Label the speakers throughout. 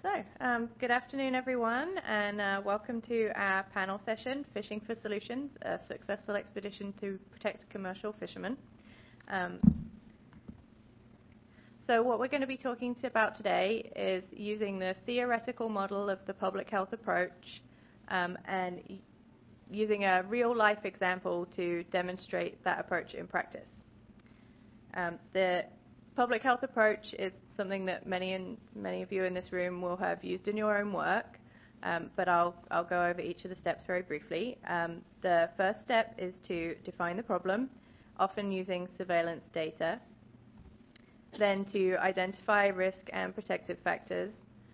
Speaker 1: Good afternoon, everyone, and welcome to our panel session, Fishing for Solutions, a successful expedition to protect commercial fishermen. So what we're going to be talking about today is using the theoretical model of the public health approach and using a real-life example to demonstrate that approach in practice. The public health approach is something that many of you in this room will have used in your own work, but I'll go over each of the steps very briefly. The first step is to define the problem, often using surveillance data, then to identify risk and protective factors,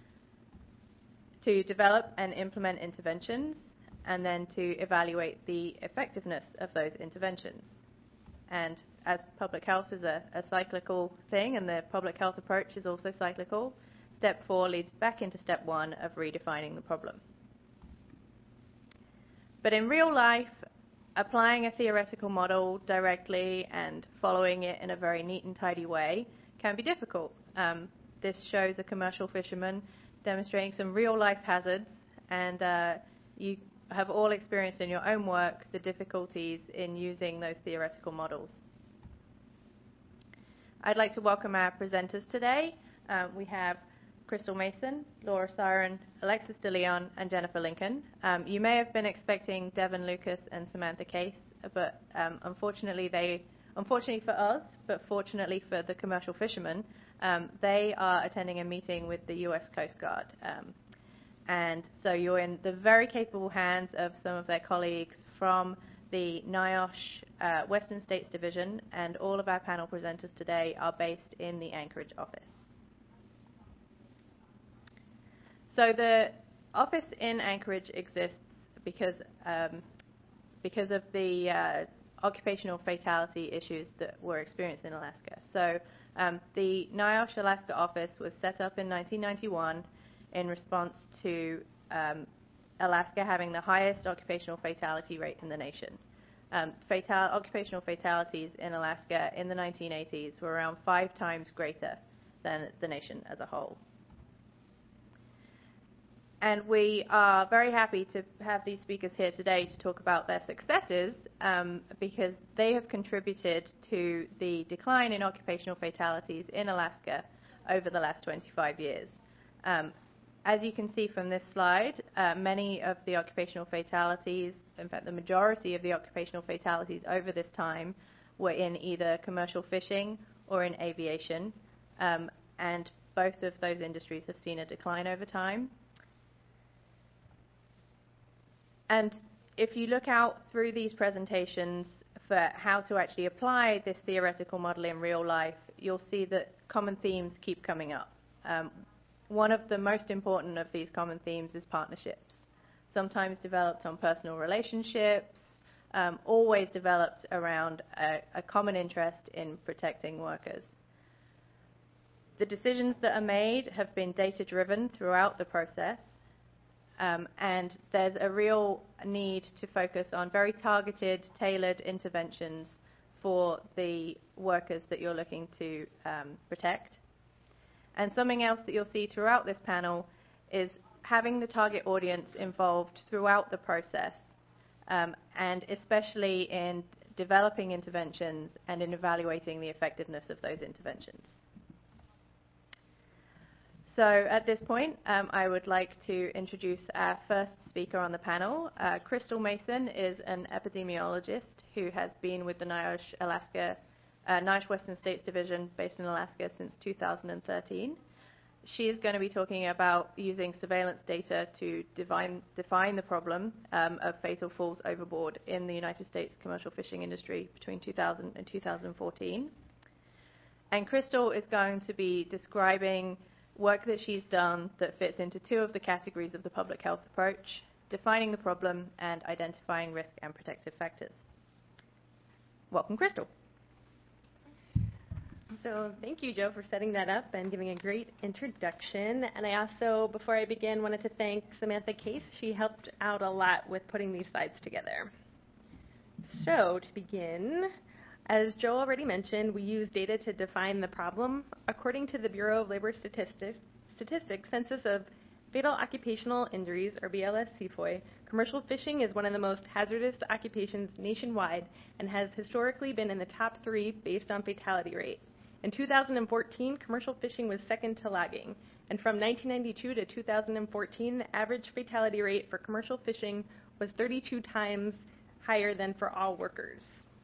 Speaker 1: to develop and implement interventions, and then to evaluate the effectiveness of those interventions. And as public health is a cyclical thing, and the public health approach is also cyclical, step 4 leads back into step 1 of redefining the problem. But in real life, applying a theoretical model directly and following it in a very neat and tidy way can be difficult. This shows a commercial fisherman demonstrating some real-life hazards, and you have all experienced in your own work the difficulties in using those theoretical models. I'd like to welcome our presenters today. We have Crystal Mason, Laura Siren, Alexis DeLeon, and Jennifer Lincoln. You may have been expecting Devin Lucas and Samantha Case, but unfortunately for us, but fortunately for the commercial fishermen, they are attending a meeting with the U.S. Coast Guard. And so you're in the very capable hands of some of their colleagues from the NIOSH Western States Division, and all of our panel presenters today are based in the Anchorage office. So the office in Anchorage exists because of the occupational fatality issues that were experienced in Alaska. So the NIOSH Alaska office was set up in 1991 in response to Alaska having the highest occupational fatality rate in the nation. Occupational fatalities in Alaska in the 1980s were around 5 times greater than the nation as a whole. And we are very happy to have these speakers here today to talk about their successes because they have contributed to the decline in occupational fatalities in Alaska over the last 25 years. As you can see from this slide, many of the occupational fatalities, in fact the majority of the occupational fatalities over this time, were in either commercial fishing or in aviation, and both of those industries have seen a decline over time. And if you look out through these presentations for how to actually apply this theoretical model in real life, you'll see that common themes keep coming up. One of the most important of these common themes is partnerships, sometimes developed on personal relationships, always developed around a common interest in protecting workers. The decisions that are made have been data-driven throughout the process, and there's a real need to focus on very targeted, tailored interventions for the workers that you're looking to protect. And something else that you'll see throughout this panel is having the target audience involved throughout the process, and especially in developing interventions and in evaluating the effectiveness of those interventions. So at this point, I would like to introduce our first speaker on the panel. Crystal Mason is an epidemiologist who has been with the NIOSH Western States Division based in Alaska since 2013. She is going to be talking about using surveillance data to define the problem of fatal falls overboard in the United States commercial fishing industry between 2000 and 2014. And Crystal is going to be describing work that she's done that fits into 2 of the categories of the public health approach: defining the problem and identifying risk and protective factors. Welcome, Crystal.
Speaker 2: So thank you, Joe, for setting that up and giving a great introduction. And I also, before I begin, wanted to thank Samantha Case. She helped out a lot with putting these slides together. So to begin, as Joe already mentioned, we use data to define the problem. According to the Bureau of Labor Statistics, statistics census of fatal occupational injuries, or BLS-CFOI, commercial fishing is one of the most hazardous occupations nationwide and has historically been in the top 3 based on fatality rate. In 2014, commercial fishing was second to logging, and from 1992 to 2014, the average fatality rate for commercial fishing was 32 times higher than for all workers.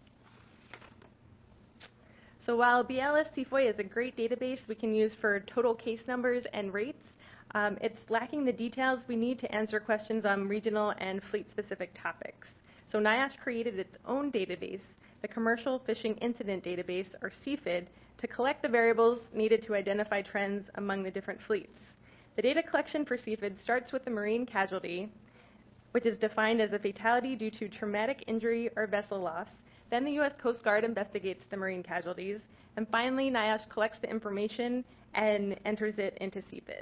Speaker 2: So while BLS-CFOI is a great database we can use for total case numbers and rates, it's lacking the details we need to answer questions on regional and fleet-specific topics. So NIOSH created its own database, the Commercial Fishing Incident Database, or CFID, to collect the variables needed to identify trends among the different fleets. The data collection for CFID starts with the marine casualty, which is defined as a fatality due to traumatic injury or vessel loss. Then the U.S. Coast Guard investigates the marine casualties, and finally NIOSH collects the information and enters it into CFID.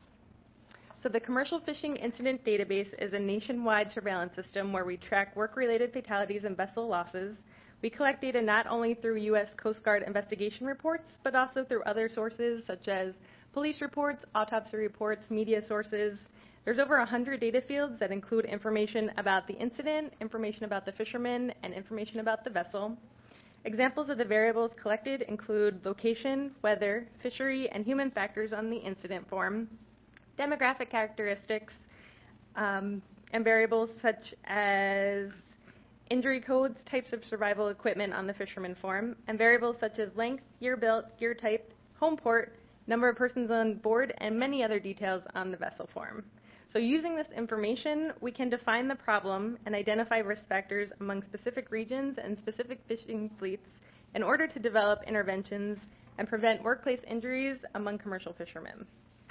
Speaker 2: So the Commercial Fishing Incident Database is a nationwide surveillance system where we track work-related fatalities and vessel losses. We collect data not only through U.S. Coast Guard investigation reports, but also through other sources such as police reports, autopsy reports, media sources. There's over 100 data fields that include information about the incident, information about the fishermen, and information about the vessel. Examples of the variables collected include location, weather, fishery, and human factors on the incident form, demographic characteristics, and variables such as injury codes, types of survival equipment on the fisherman form, and variables such as length, year built, gear type, home port, number of persons on board, and many other details on the vessel form. So using this information, we can define the problem and identify risk factors among specific regions and specific fishing fleets in order to develop interventions and prevent workplace injuries among commercial fishermen.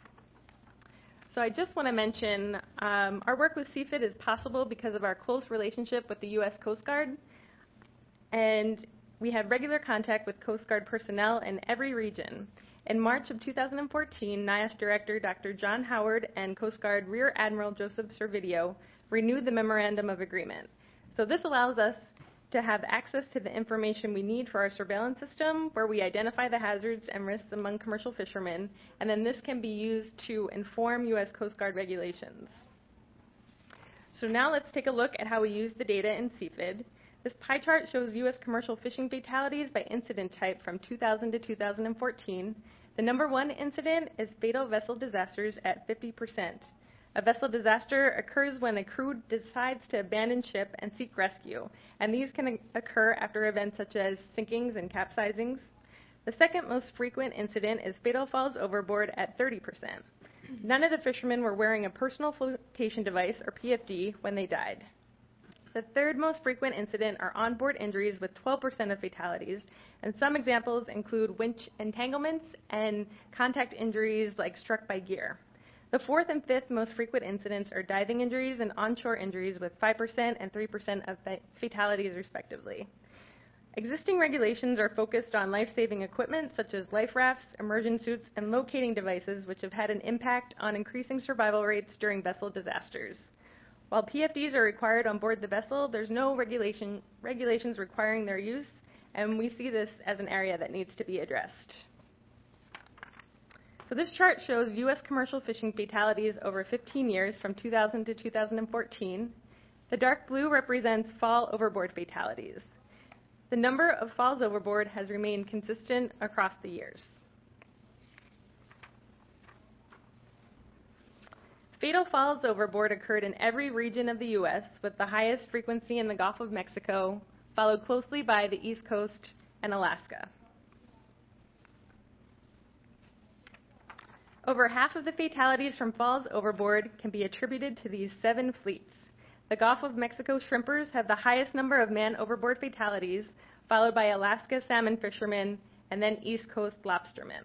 Speaker 2: So I just want to mention our work with CFID is possible because of our close relationship with the U.S. Coast Guard, and we have regular contact with Coast Guard personnel in every region. In March of 2014, NIOSH Director Dr. John Howard and Coast Guard Rear Admiral Joseph Servideo renewed the Memorandum of Agreement. So this allows us to have access to the information we need for our surveillance system, where we identify the hazards and risks among commercial fishermen, and then this can be used to inform U.S. Coast Guard regulations. So now let's take a look at how we use the data in CFID. This pie chart shows U.S. commercial fishing fatalities by incident type from 2000 to 2014. The number 1 incident is fatal vessel disasters at 50%. A vessel disaster occurs when a crew decides to abandon ship and seek rescue, and these can occur after events such as sinkings and capsizings. The second most frequent incident is fatal falls overboard at 30%. None of the fishermen were wearing a personal flotation device, or PFD, when they died. The third most frequent incident are onboard injuries with 12% of fatalities, and some examples include winch entanglements and contact injuries like struck by gear. The fourth and fifth most frequent incidents are diving injuries and onshore injuries with 5% and 3% of fatalities respectively. Existing regulations are focused on life-saving equipment such as life rafts, immersion suits, and locating devices, which have had an impact on increasing survival rates during vessel disasters. While PFDs are required on board the vessel, there's no regulations requiring their use, and we see this as an area that needs to be addressed. So this chart shows U.S. commercial fishing fatalities over 15 years from 2000 to 2014. The dark blue represents fall overboard fatalities. The number of falls overboard has remained consistent across the years. Fatal falls overboard occurred in every region of the U.S., with the highest frequency in the Gulf of Mexico, followed closely by the East Coast and Alaska. Over half of the fatalities from falls overboard can be attributed to these 7 fleets. The Gulf of Mexico shrimpers have the highest number of man overboard fatalities, followed by Alaska salmon fishermen, and then East Coast lobstermen.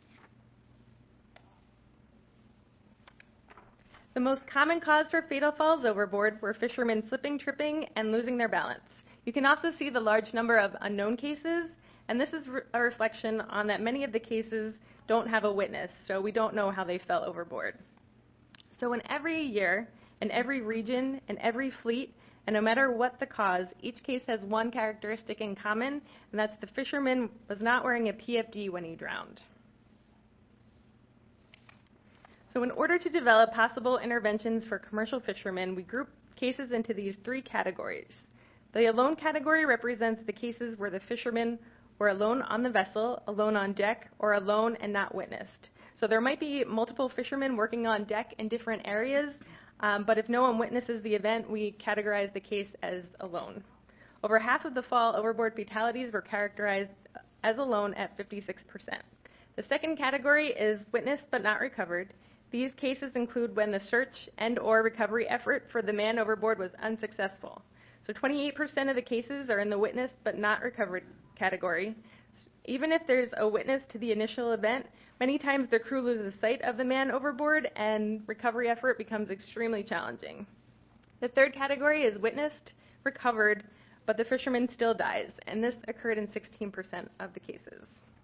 Speaker 2: The most common cause for fatal falls overboard were fishermen slipping, tripping, and losing their balance. You can also see the large number of unknown cases, and this is a reflection on that many of the cases don't have a witness, so we don't know how they fell overboard. So in every year, in every region, in every fleet, and no matter what the cause, each case has one characteristic in common, and that's the fisherman was not wearing a PFD when he drowned. So in order to develop possible interventions for commercial fishermen, we group cases into these three categories. The alone category represents the cases where the fishermen were alone on the vessel, alone on deck, or alone and not witnessed. So there might be multiple fishermen working on deck in different areas, but if no one witnesses the event, we categorize the case as alone. Over half of the fall overboard fatalities were characterized as alone at 56%. The second category is witnessed but not recovered. These cases include when the search and/or recovery effort for the man overboard was unsuccessful. So 28% of the cases are in the witnessed but not recovered category. Even if there's a witness to the initial event, many times the crew loses sight of the man overboard and recovery effort becomes extremely challenging. The third category is witnessed, recovered, but the fisherman still dies, and this occurred in 16% of the cases.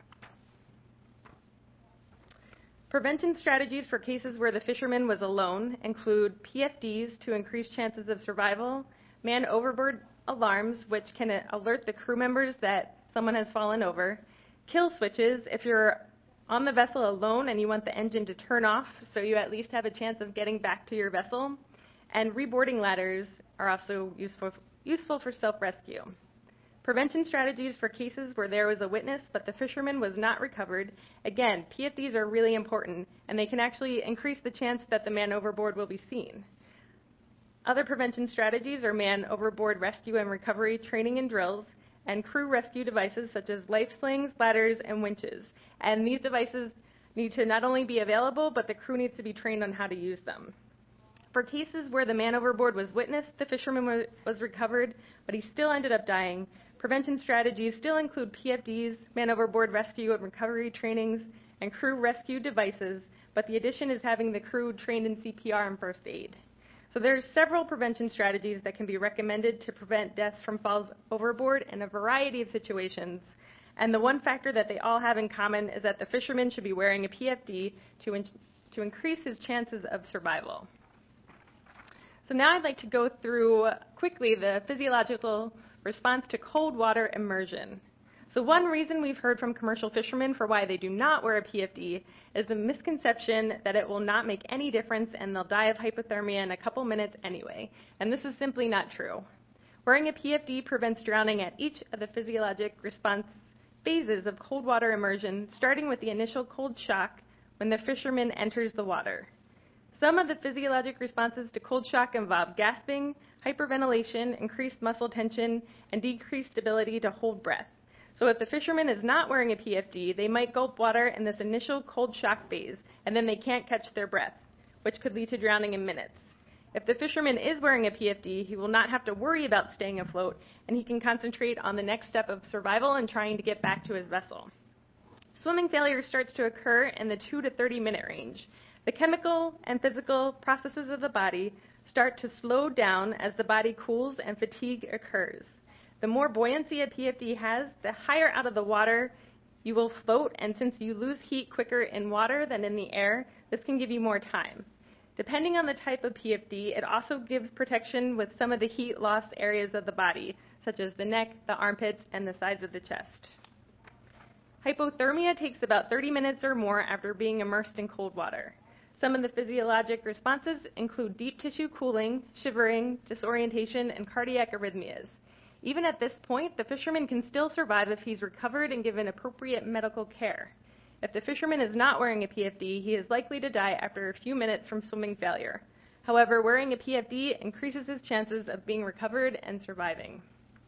Speaker 2: Prevention strategies for cases where the fisherman was alone include PFDs to increase chances of survival, man overboard alarms, which can alert the crew members that someone has fallen over, kill switches if you're on the vessel alone and you want the engine to turn off so you at least have a chance of getting back to your vessel, and reboarding ladders are also useful for self-rescue. Prevention strategies for cases where there was a witness but the fisherman was not recovered. Again, PFDs are really important, and they can actually increase the chance that the man overboard will be seen. Other prevention strategies are man overboard rescue and recovery training and drills, and crew rescue devices such as life slings, ladders, and winches. And these devices need to not only be available, but the crew needs to be trained on how to use them. For cases where the man overboard was witnessed, the fisherman was recovered, but he still ended up dying. Prevention strategies still include PFDs, man overboard rescue and recovery trainings, and crew rescue devices, but the addition is having the crew trained in CPR and first aid. So there's several prevention strategies that can be recommended to prevent deaths from falls overboard in a variety of situations. And the one factor that they all have in common is that the fisherman should be wearing a PFD to increase his chances of survival. So now I'd like to go through quickly the physiological response to cold water immersion. So one reason we've heard from commercial fishermen for why they do not wear a PFD is the misconception that it will not make any difference and they'll die of hypothermia in a couple minutes anyway. And this is simply not true. Wearing a PFD prevents drowning at each of the physiologic response phases of cold water immersion, starting with the initial cold shock when the fisherman enters the water. Some of the physiologic responses to cold shock involve gasping, hyperventilation, increased muscle tension, and decreased ability to hold breath. So if the fisherman is not wearing a PFD, they might gulp water in this initial cold shock phase, and then they can't catch their breath, which could lead to drowning in minutes. If the fisherman is wearing a PFD, he will not have to worry about staying afloat, and he can concentrate on the next step of survival and trying to get back to his vessel. Swimming failure starts to occur in the 2 to 30 minute range. The chemical and physical processes of the body start to slow down as the body cools and fatigue occurs. The more buoyancy a PFD has, the higher out of the water you will float, and since you lose heat quicker in water than in the air, this can give you more time. Depending on the type of PFD, it also gives protection with some of the heat loss areas of the body, such as the neck, the armpits, and the sides of the chest. Hypothermia takes about 30 minutes or more after being immersed in cold water. Some of the physiologic responses include deep tissue cooling, shivering, disorientation, and cardiac arrhythmias. Even at this point, the fisherman can still survive if he's recovered and given appropriate medical care. If the fisherman is not wearing a PFD, he is likely to die after a few minutes from swimming failure. However, wearing a PFD increases his chances of being recovered and surviving.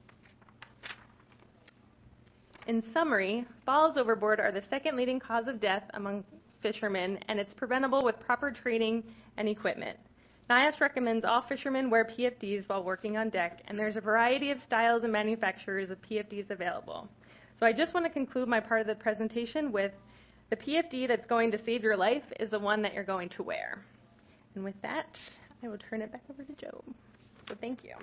Speaker 2: In summary, falls overboard are the second leading cause of death among fishermen, and it's preventable with proper training and equipment. NIAS recommends all fishermen wear PFDs while working on deck, and there's a variety of styles and manufacturers of PFDs available. So I just want to conclude my part of the presentation with the PFD that's going to save your life is the one that you're going to wear. And with that, I will turn it back over to Joe. So thank you.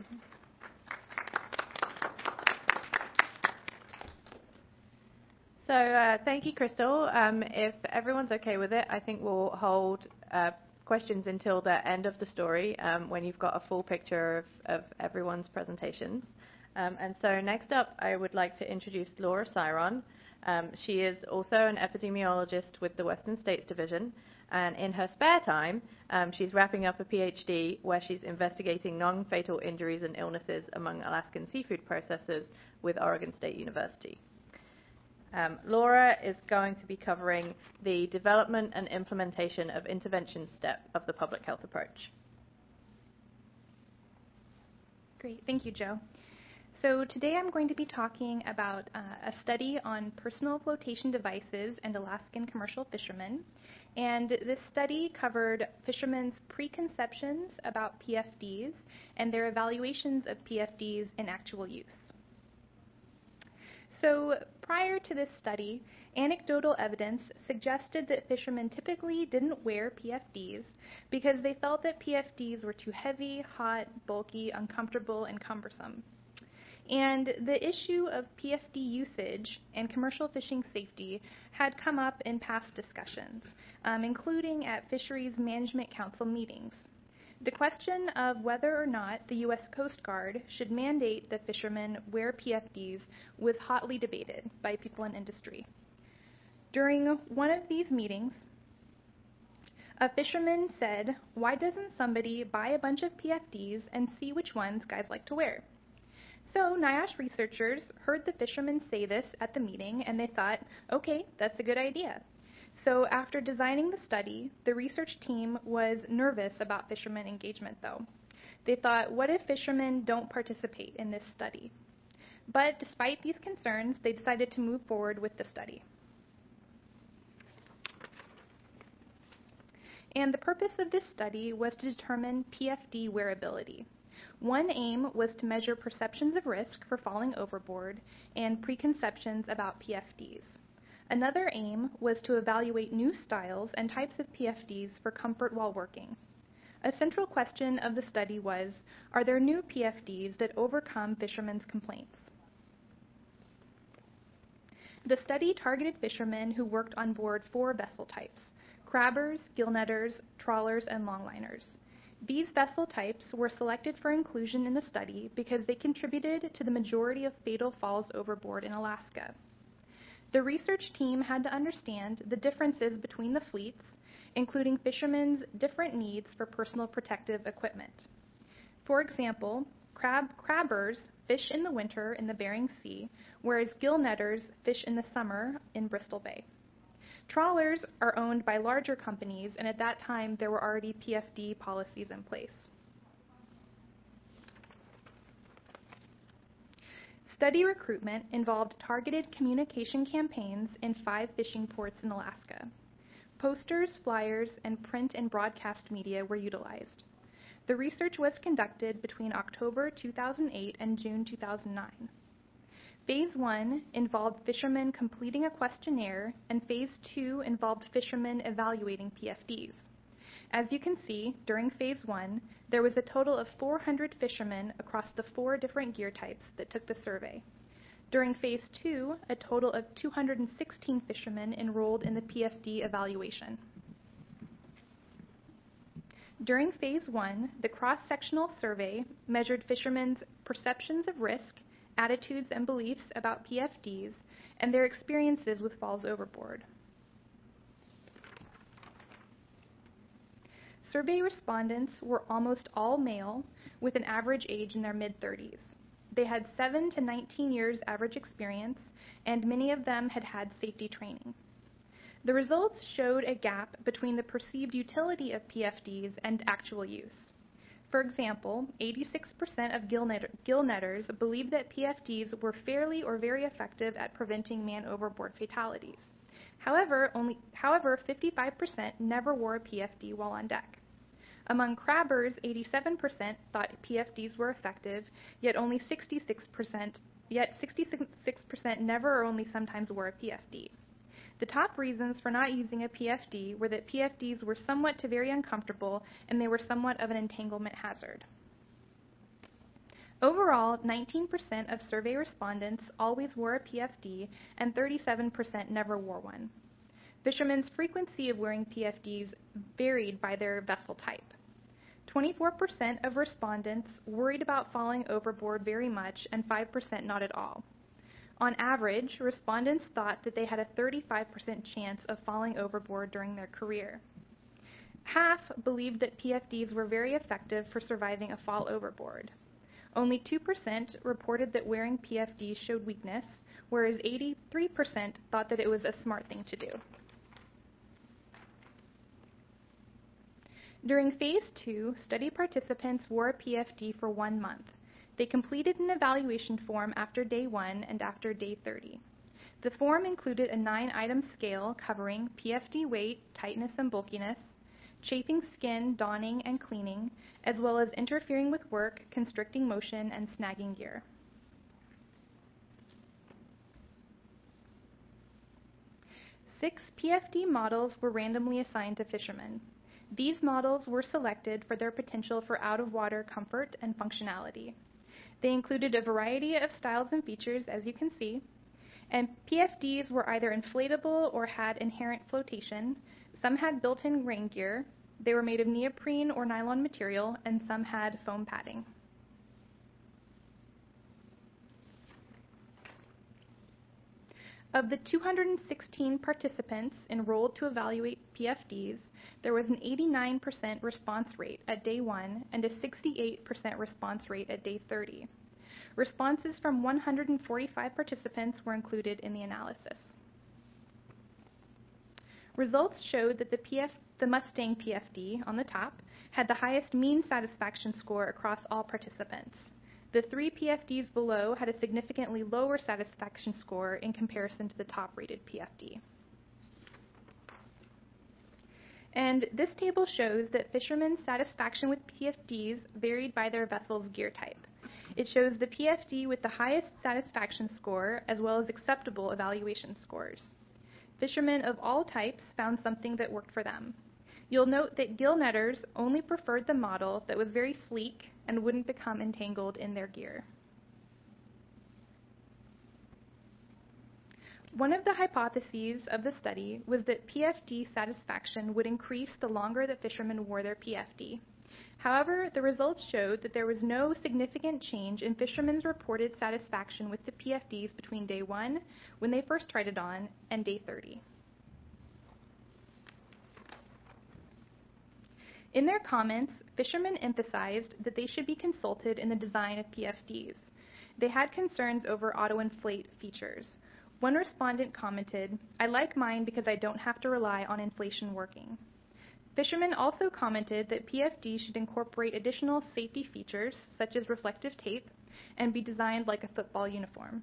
Speaker 1: So thank you, Crystal. If everyone's okay with it, I think we'll hold questions until the end of the story when you've got a full picture of everyone's presentations. And so next up, I would like to introduce Laura Cyron. She is also an epidemiologist with the Western States Division, And in her spare time, she's wrapping up a PhD where she's investigating non-fatal injuries and illnesses among Alaskan seafood processors with Oregon State University. Laura is going to be covering the development and implementation of intervention step of the public health approach.
Speaker 3: Great, thank you, Joe. So today I'm going to be talking about a study on personal flotation devices and Alaskan commercial fishermen. And this study covered fishermen's preconceptions about PFDs and their evaluations of PFDs in actual use. So prior to this study, anecdotal evidence suggested that fishermen typically didn't wear PFDs because they felt that PFDs were too heavy, hot, bulky, uncomfortable, and cumbersome. And the issue of PFD usage and commercial fishing safety had come up in past discussions, including at Fisheries Management Council meetings. The question of whether or not the U.S. Coast Guard should mandate that fishermen wear PFDs was hotly debated by people in industry. During one of these meetings, a fisherman said, "Why doesn't somebody buy a bunch of PFDs and see which ones guys like to wear?" So NIOSH researchers heard the fishermen say this at the meeting, and they thought, okay, that's a good idea. So after designing the study, the research team was nervous about fishermen engagement, though. They thought, what if fishermen don't participate in this study? But despite these concerns, they decided to move forward with the study. And the purpose of this study was to determine PFD wearability. One aim was to measure perceptions of risk for falling overboard and preconceptions about PFDs. Another aim was to evaluate new styles and types of PFDs for comfort while working. A central question of the study was, are there new PFDs that overcome fishermen's complaints? The study targeted fishermen who worked on board 4 vessel types: crabbers, gillnetters, trawlers, and longliners. These vessel types were selected for inclusion in the study because they contributed to the majority of fatal falls overboard in Alaska. The research team had to understand the differences between the fleets, including fishermen's different needs for personal protective equipment. For example, crabbers fish in the winter in the Bering Sea, whereas gillnetters fish in the summer in Bristol Bay. Trawlers are owned by larger companies, and at that time there were already PFD policies in place. Study recruitment involved targeted communication campaigns in 5 fishing ports in Alaska. Posters, flyers, and print and broadcast media were utilized. The research was conducted between October 2008 and June 2009. Phase 1 involved fishermen completing a questionnaire, and Phase 2 involved fishermen evaluating PFDs. As you can see, during Phase 1, there was a total of 400 fishermen across the 4 different gear types that took the survey. During Phase 2, a total of 216 fishermen enrolled in the PFD evaluation. During Phase 1, the cross-sectional survey measured fishermen's perceptions of risk, attitudes and beliefs about PFDs, and their experiences with falls overboard. Survey respondents were almost all male, with an average age in their mid-30s. They had 7 to 19 years average experience, and many of them had had safety training. The results showed a gap between the perceived utility of PFDs and actual use. For example, 86% of gill netters believed that PFDs were fairly or very effective at preventing man-overboard fatalities. However, 55% never wore a PFD while on deck. Among crabbers, 87% thought PFDs were effective, yet 66% never or only sometimes wore a PFD. The top reasons for not using a PFD were that PFDs were somewhat to very uncomfortable, and they were somewhat of an entanglement hazard. Overall, 19% of survey respondents always wore a PFD, and 37% never wore one. Fishermen's frequency of wearing PFDs varied by their vessel type. 24% of respondents worried about falling overboard very much, and 5% not at all. On average, respondents thought that they had a 35% chance of falling overboard during their career. half believed that PFDs were very effective for surviving a fall overboard. Only 2% reported that wearing PFDs showed weakness, whereas 83% thought that it was a smart thing to do. During Phase 2, study participants wore a PFD for 1 month. They completed an evaluation form after day 1 and after day 30. The form included a 9-item scale covering PFD weight, tightness and bulkiness, chafing skin, donning and cleaning, as well as interfering with work, constricting motion, and snagging gear. Six PFD models were randomly assigned to fishermen. These models were selected for their potential for out-of-water comfort and functionality. They included a variety of styles and features, as you can see, and PFDs were either inflatable or had inherent flotation. Some had built-in rain gear. They were made of neoprene or nylon material, and some had foam padding. Of the 216 participants enrolled to evaluate PFDs, there was an 89% response rate at day 1 and a 68% response rate at day 30. Responses from 145 participants were included in the analysis. Results showed that the Mustang PFD on the top had the highest mean satisfaction score across all participants. The 3 PFDs below had a significantly lower satisfaction score in comparison to the top-rated PFD. And this table shows that fishermen's satisfaction with PFDs varied by their vessel's gear type. It shows the PFD with the highest satisfaction score as well as acceptable evaluation scores. Fishermen of all types found something that worked for them. You'll note that gill netters only preferred the model that was very sleek and wouldn't become entangled in their gear. One of the hypotheses of the study was that PFD satisfaction would increase the longer that fishermen wore their PFD. However, the results showed that there was no significant change in fishermen's reported satisfaction with the PFDs between day 1, when they first tried it on, and day 30. In their comments, fishermen emphasized that they should be consulted in the design of PFDs. They had concerns over auto-inflate features. One respondent commented, "I like mine because I don't have to rely on inflation working." Fishermen also commented that PFD should incorporate additional safety features, such as reflective tape, and be designed like a football uniform.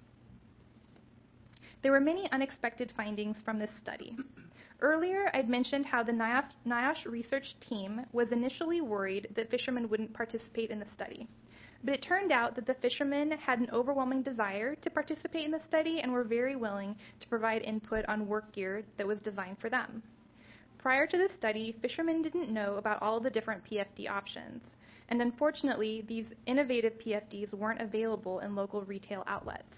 Speaker 3: There were many unexpected findings from this study. Earlier, I'd mentioned how the NIOSH research team was initially worried that fishermen wouldn't participate in the study. But it turned out that the fishermen had an overwhelming desire to participate in the study and were very willing to provide input on work gear that was designed for them. Prior to the study, fishermen didn't know about all of the different PFD options, and unfortunately, these innovative PFDs weren't available in local retail outlets.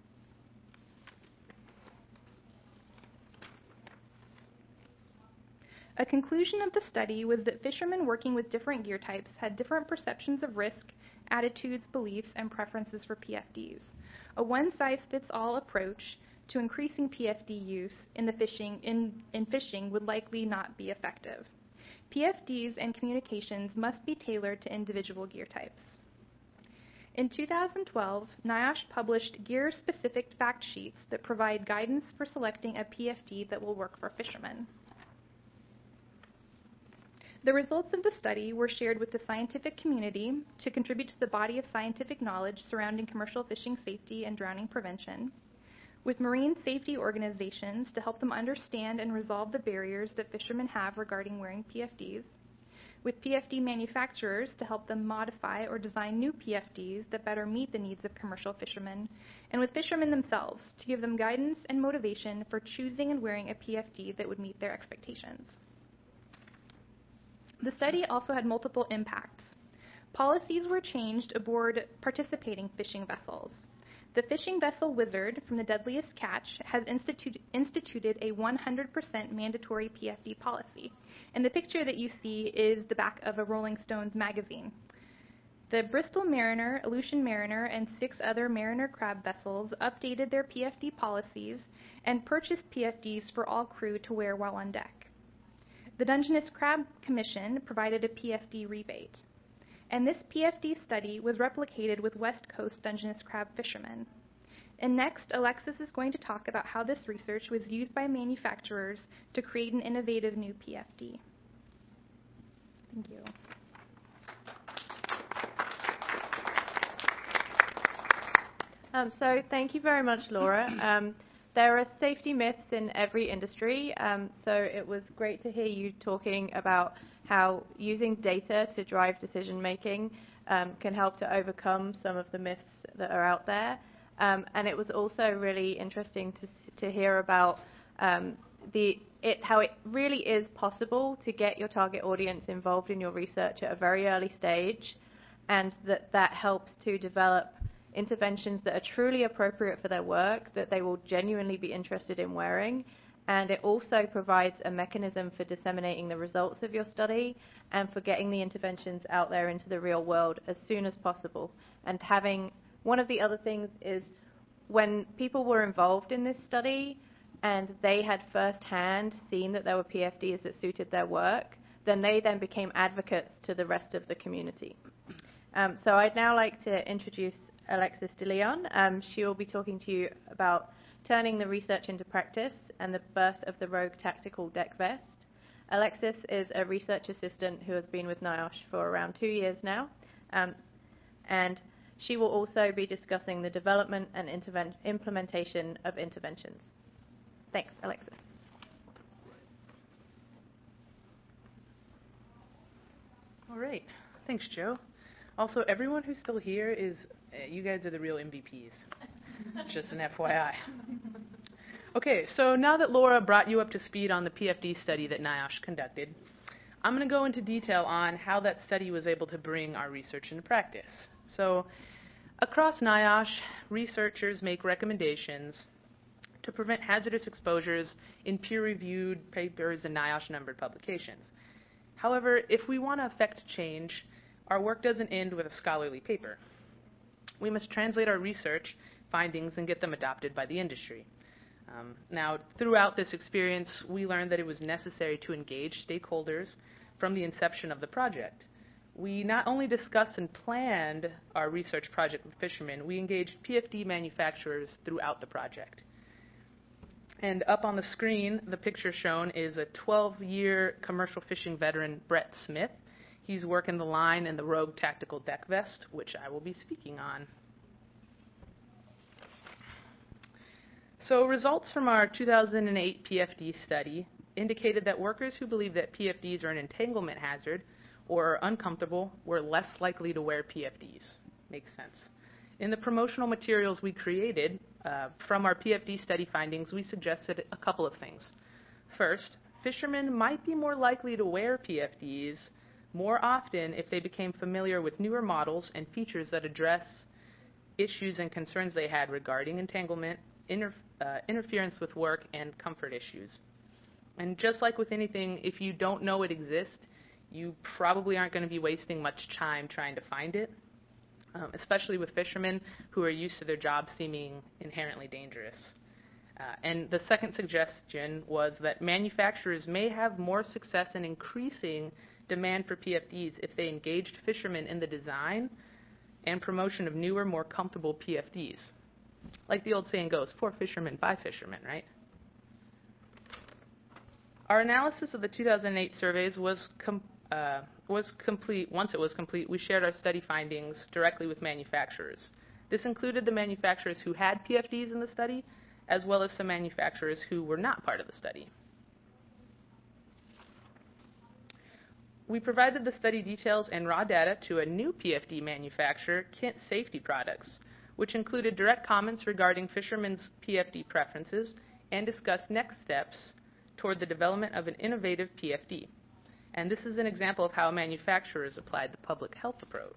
Speaker 3: A conclusion of the study was that fishermen working with different gear types had different perceptions of risk, attitudes, beliefs, and preferences for PFDs. A one-size-fits-all approach to increasing PFD use in fishing would likely not be effective. PFDs and communications must be tailored to individual gear types. In 2012, NIOSH published gear-specific fact sheets that provide guidance for selecting a PFD that will work for fishermen. The results of the study were shared with the scientific community to contribute to the body of scientific knowledge surrounding commercial fishing safety and drowning prevention, with marine safety organizations to help them understand and resolve the barriers that fishermen have regarding wearing PFDs, with PFD manufacturers to help them modify or design new PFDs that better meet the needs of commercial fishermen, and with fishermen themselves to give them guidance and motivation for choosing and wearing a PFD that would meet their expectations. The study also had multiple impacts. Policies were changed aboard participating fishing vessels. The Fishing Vessel Wizard from the Deadliest Catch has instituted a 100% mandatory PFD policy, and the picture that you see is the back of a Rolling Stones magazine. The Bristol Mariner, Aleutian Mariner, and 6 other Mariner crab vessels updated their PFD policies and purchased PFDs for all crew to wear while on deck. the Dungeness Crab Commission provided a PFD rebate. And this PFD study was replicated with West Coast Dungeness crab fishermen. And next, Alexis is going to talk about how this research was used by manufacturers to create an innovative new PFD. Thank you.
Speaker 1: So thank you very much, Laura. There are safety myths in every industry, so it was great to hear you talking about how using data to drive decision making can help to overcome some of the myths that are out there. And it was also really interesting to hear about how it really is possible to get your target audience involved in your research at a very early stage, and that helps to develop interventions that are truly appropriate for their work, that they will genuinely be interested in wearing. And it also provides a mechanism for disseminating the results of your study and for getting the interventions out there into the real world as soon as possible. And one of the other things is when people were involved in this study and they had firsthand seen that there were PFDs that suited their work, then they then became advocates to the rest of the community. So I'd now like to introduce Alexis de Leon. She will be talking to you about turning the research into practice and the birth of the Rogue Tactical Deck Vest. Alexis is a research assistant who has been with NIOSH for around 2 years now, and she will also be discussing the development and implementation of interventions. Thanks, Alexis.
Speaker 4: All right. Thanks, Joe. Also, everyone who's still here you guys are the real MVPs. Just an FYI. Okay, so now that Laura brought you up to speed on the PFD study that NIOSH conducted, I'm going to go into detail on how that study was able to bring our research into practice. So, across NIOSH, researchers make recommendations to prevent hazardous exposures in peer-reviewed papers and NIOSH-numbered publications. However, if we want to affect change, our work doesn't end with a scholarly paper. We must translate our research findings and get them adopted by the industry. Now, throughout this experience, we learned that it was necessary to engage stakeholders from the inception of the project. We not only discussed and planned our research project with fishermen, we engaged PFD manufacturers throughout the project. And up on the screen, the picture shown is a 12-year commercial fishing veteran, Brett Smith. He's working the line in the Rogue Tactical Deck Vest, which I will be speaking on. So results from our 2008 PFD study indicated that workers who believe that PFDs are an entanglement hazard or are uncomfortable were less likely to wear PFDs. Makes sense. In the promotional materials we created from our PFD study findings, we suggested a couple of things. First, fishermen might be more likely to wear PFDs more often if they became familiar with newer models and features that address issues and concerns they had regarding entanglement, interference with work, and comfort issues. And just like with anything, if you don't know it exists, you probably aren't going to be wasting much time trying to find it, especially with fishermen who are used to their job seeming inherently dangerous. And the second suggestion was that manufacturers may have more success in increasing demand for PFDs if they engaged fishermen in the design and promotion of newer, more comfortable PFDs. Like the old saying goes, for fishermen, by fishermen, right? Our analysis of the 2008 surveys was complete. Once it was complete, we shared our study findings directly with manufacturers. This included the manufacturers who had PFDs in the study, as well as some manufacturers who were not part of the study. We provided the study details and raw data to a new PFD manufacturer, Kent Safety Products, which included direct comments regarding fishermen's PFD preferences and discussed next steps toward the development of an innovative PFD. And this is an example of how manufacturers applied the public health approach.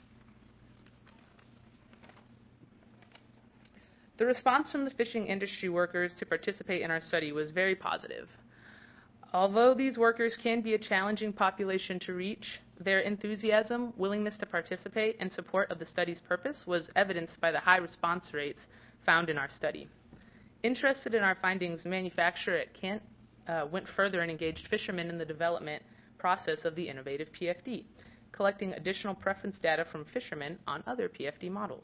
Speaker 4: The response from the fishing industry workers to participate in our study was very positive. Although these workers can be a challenging population to reach, their enthusiasm, willingness to participate, and support of the study's purpose was evidenced by the high response rates found in our study. Interested in our findings, manufacturer at Kent went further and engaged fishermen in the development process of the innovative PFD, collecting additional preference data from fishermen on other PFD models.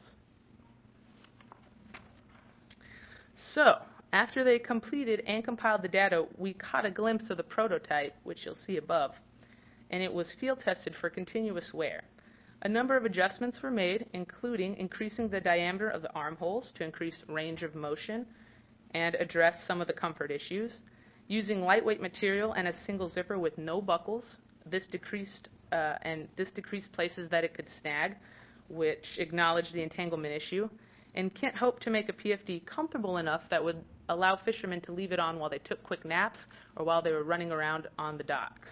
Speaker 4: So, after they completed and compiled the data, we caught a glimpse of the prototype, which you'll see above, and it was field tested for continuous wear. A number of adjustments were made, including increasing the diameter of the armholes to increase range of motion and address some of the comfort issues. Using lightweight material and a single zipper with no buckles, this decreased places that it could snag, which acknowledged the entanglement issue. And Kent hoped to make a PFD comfortable enough that would allow fishermen to leave it on while they took quick naps or while they were running around on the docks.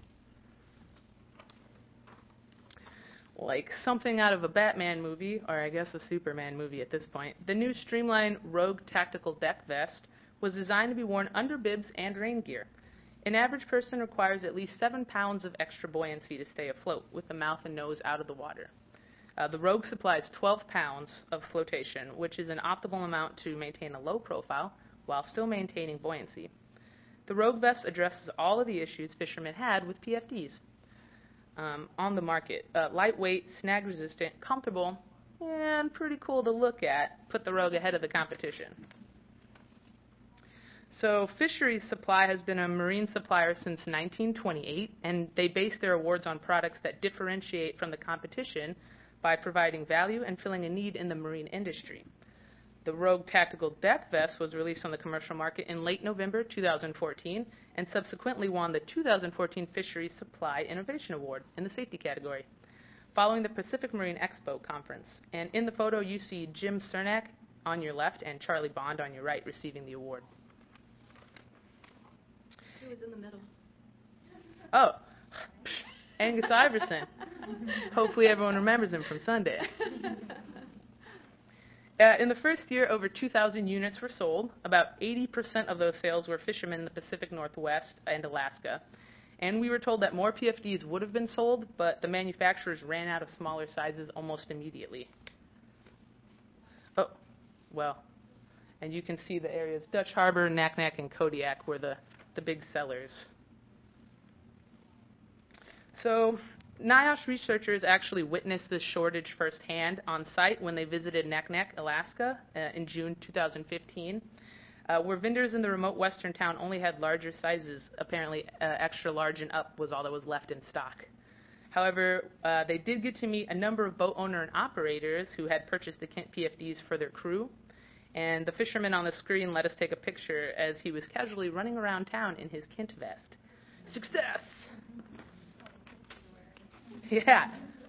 Speaker 4: Like something out of a Batman movie, or I guess a Superman movie at this point, the new Streamline Rogue Tactical Deck Vest was designed to be worn under bibs and rain gear. An average person requires at least 7 pounds of extra buoyancy to stay afloat with the mouth and nose out of the water. The Rogue supplies 12 pounds of flotation, which is an optimal amount to maintain a low profile while still maintaining buoyancy. The Rogue vest addresses all of the issues fishermen had with PFDs on the market. Lightweight, snag-resistant, comfortable, and pretty cool to look at, put the Rogue ahead of the competition. So Fisheries Supply has been a marine supplier since 1928, and they base their awards on products that differentiate from the competition by providing value and filling a need in the marine industry. The Rogue Tactical Deck Vest was released on the commercial market in late November 2014 and subsequently won the 2014 Fisheries Supply Innovation Award in the safety category, following the Pacific Marine Expo conference. And in the photo, you see Jim Cernak on your left and Charlie Bond on your right receiving the award.
Speaker 2: Who was in the middle?
Speaker 4: Oh, Angus Iverson. Hopefully everyone remembers him from Sunday. In the first year, over 2,000 units were sold. About 80% of those sales were fishermen in the Pacific Northwest and Alaska. And we were told that more PFDs would have been sold, but the manufacturers ran out of smaller sizes almost immediately. Oh, well, and you can see the areas Dutch Harbor, Naknek, and Kodiak were the big sellers. So NIOSH researchers actually witnessed this shortage firsthand on site when they visited Naknek, Alaska in June 2015, where vendors in the remote western town only had larger sizes. Apparently extra large and up was all that was left in stock. However, they did get to meet a number of boat owner and operators who had purchased the Kent PFDs for their crew, and the fisherman on the screen let us take a picture as he was casually running around town in his Kent vest. Success! Yeah.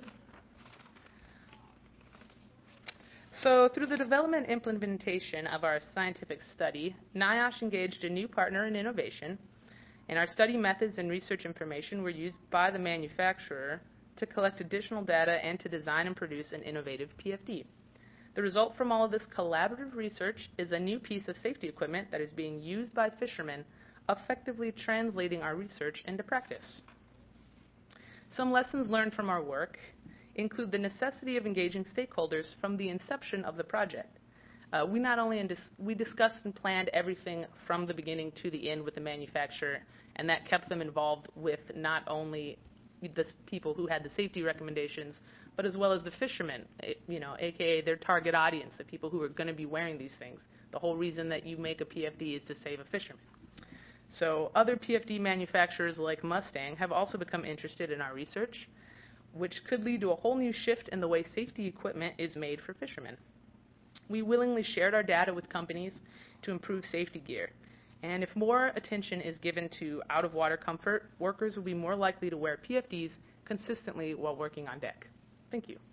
Speaker 4: So through the development and implementation of our scientific study, NIOSH engaged a new partner in innovation, and our study methods and research information were used by the manufacturer to collect additional data and to design and produce an innovative PFD. The result from all of this collaborative research is a new piece of safety equipment that is being used by fishermen, effectively translating our research into practice. Some lessons learned from our work include the necessity of engaging stakeholders from the inception of the project. We discussed and planned everything from the beginning to the end with the manufacturer, and that kept them involved with not only the people who had the safety recommendations, but as well as the fishermen, aka their target audience, the people who are going to be wearing these things. The whole reason that you make a PFD is to save a fisherman. So other PFD manufacturers like Mustang have also become interested in our research, which could lead to a whole new shift in the way safety equipment is made for fishermen. We willingly shared our data with companies to improve safety gear. And if more attention is given to out-of-water comfort, workers will be more likely to wear PFDs consistently while working on deck. Thank you.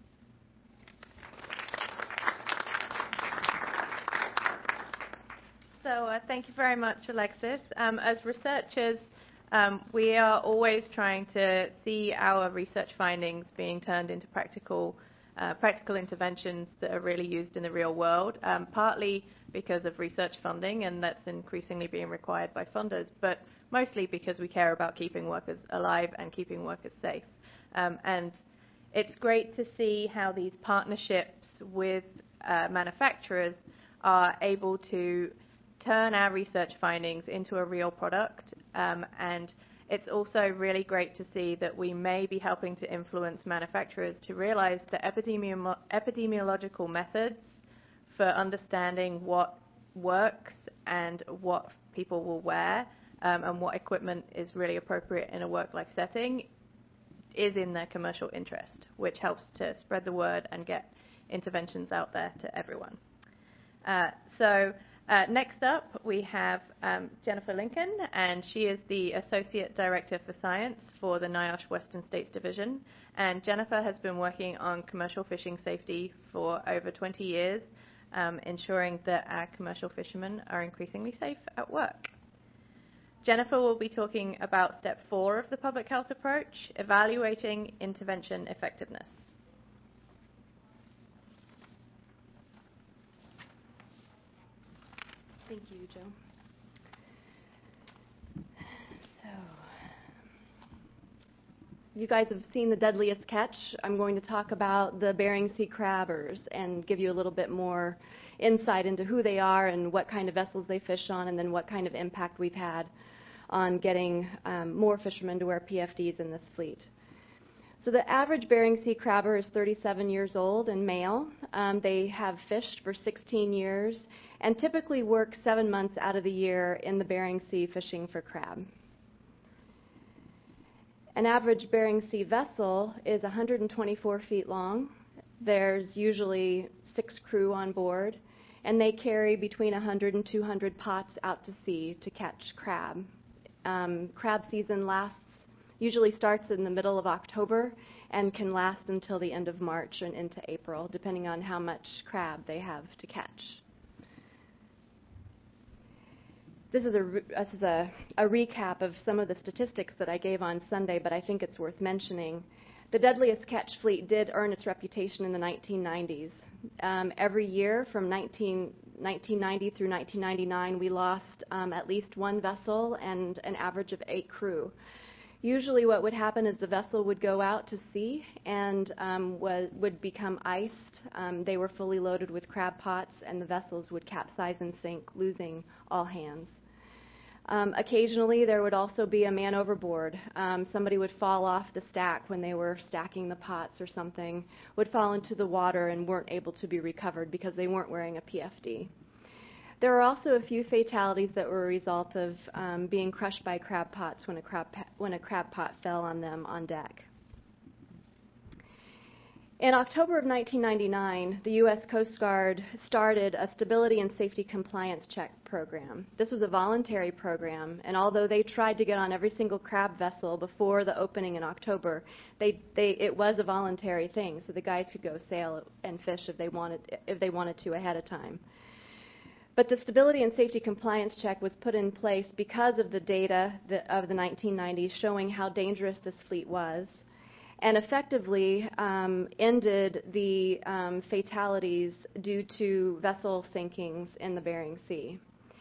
Speaker 1: So thank you very much, Alexis. As researchers, we are always trying to see our research findings being turned into practical interventions that are really used in the real world, partly because of research funding, and that's increasingly being required by funders, but mostly because we care about keeping workers alive and keeping workers safe. And it's great to see how these partnerships with manufacturers are able to turn our research findings into a real product And it's also really great to see that we may be helping to influence manufacturers to realize that epidemiological methods for understanding what works and what people will wear and what equipment is really appropriate in a work-life setting is in their commercial interest, which helps to spread the word and get interventions out there to everyone. Next up, we have Jennifer Lincoln, and she is the Associate Director for Science for the NIOSH Western States Division. And Jennifer has been working on commercial fishing safety for over 20 years, ensuring that our commercial fishermen are increasingly safe at work. Jennifer will be talking about step 4 of the public health approach, evaluating intervention effectiveness.
Speaker 5: Thank you, Joe. So, you guys have seen The Deadliest Catch. I'm going to talk about the Bering Sea crabbers and give you a little bit more insight into who they are and what kind of vessels they fish on, and then what kind of impact we've had on getting more fishermen to wear PFDs in this fleet. So the average Bering Sea crabber is 37 years old and male. They have fished for 16 years and typically work 7 months out of the year in the Bering Sea fishing for crab. An average Bering Sea vessel is 124 feet long. There's usually 6 crew on board, and they carry between 100 and 200 pots out to sea to catch crab. Crab season usually starts in the middle of October and can last until the end of March and into April, depending on how much crab they have to catch. This is a recap of some of the statistics that I gave on Sunday, but I think it's worth mentioning. The Deadliest Catch fleet did earn its reputation in the 1990s. Every year from 1990 through 1999, we lost at least 1 vessel and an average of 8 crew. Usually what would happen is the vessel would go out to sea and would become iced. They were fully loaded with crab pots, and the vessels would capsize and sink, losing all hands. Occasionally there would also be a man overboard. Somebody would fall off the stack when they were stacking the pots or something, would fall into the water and weren't able to be recovered because they weren't wearing a PFD. There are also a few fatalities that were a result of being crushed by crab pots when a crab pot fell on them on deck. In October of 1999, the U.S. Coast Guard started a Stability and Safety Compliance Check program. This was a voluntary program, and although they tried to get on every single crab vessel before the opening in October, it was a voluntary thing, so the guys could go sail and fish if they wanted to ahead of time. But the Stability and Safety Compliance Check was put in place because of the data of the 1990s showing how dangerous this fleet was, and effectively ended the fatalities due to vessel sinkings in the Bering Sea.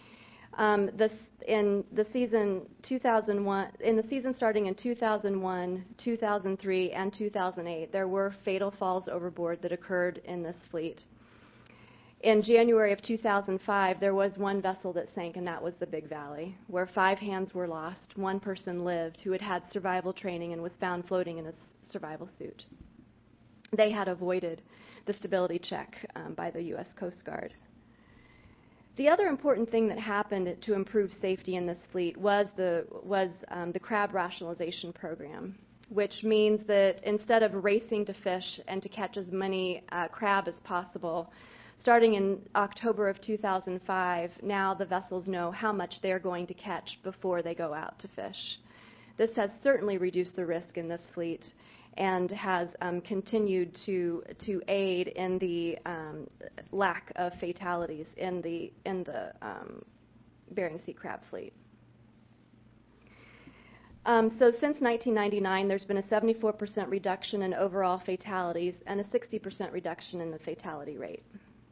Speaker 5: In the season starting in 2001, 2003, and 2008, there were fatal falls overboard that occurred in this fleet. In January of 2005, there was 1 vessel that sank, and that was the Big Valley, where 5 hands were lost. 1 person lived who had had survival training and was found floating in a survival suit. They had avoided the stability check by the U.S. Coast Guard. The other important thing that happened to improve safety in this fleet was the crab rationalization program, which means that instead of racing to fish and to catch as many crab as possible, starting in October of 2005, now the vessels know how much they're going to catch before they go out to fish. This has certainly reduced the risk in this fleet and has continued to aid in the lack of fatalities in the Bering Sea crab fleet. So since 1999, there's been a 74% reduction in overall fatalities and a 60% reduction in the fatality rate.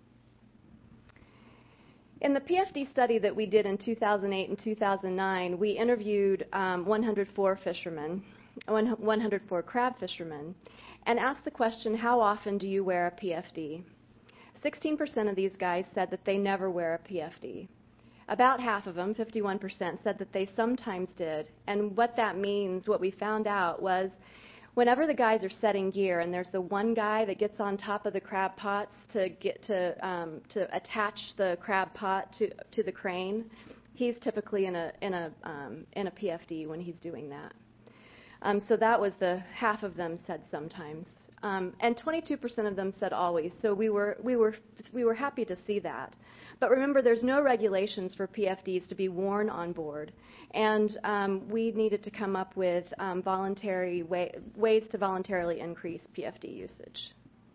Speaker 5: In the PFD study that we did in 2008 and 2009, we interviewed 104 fishermen, 104 crab fishermen, and asked the question, how often do you wear a PFD? 16% of these guys said that they never wear a PFD. about half of them, 51%, said that they sometimes did. And what that means, what we found out was whenever the guys are setting gear and there's the one guy that gets on top of the crab pots to attach the crab pot to the crane, he's typically in a PFD when he's doing that. So that was the half of them said sometimes, and 22% of them said always. So we were happy to see that. But remember, there's no regulations for PFDs to be worn on board, and we needed to come up with voluntary ways to voluntarily increase PFD usage.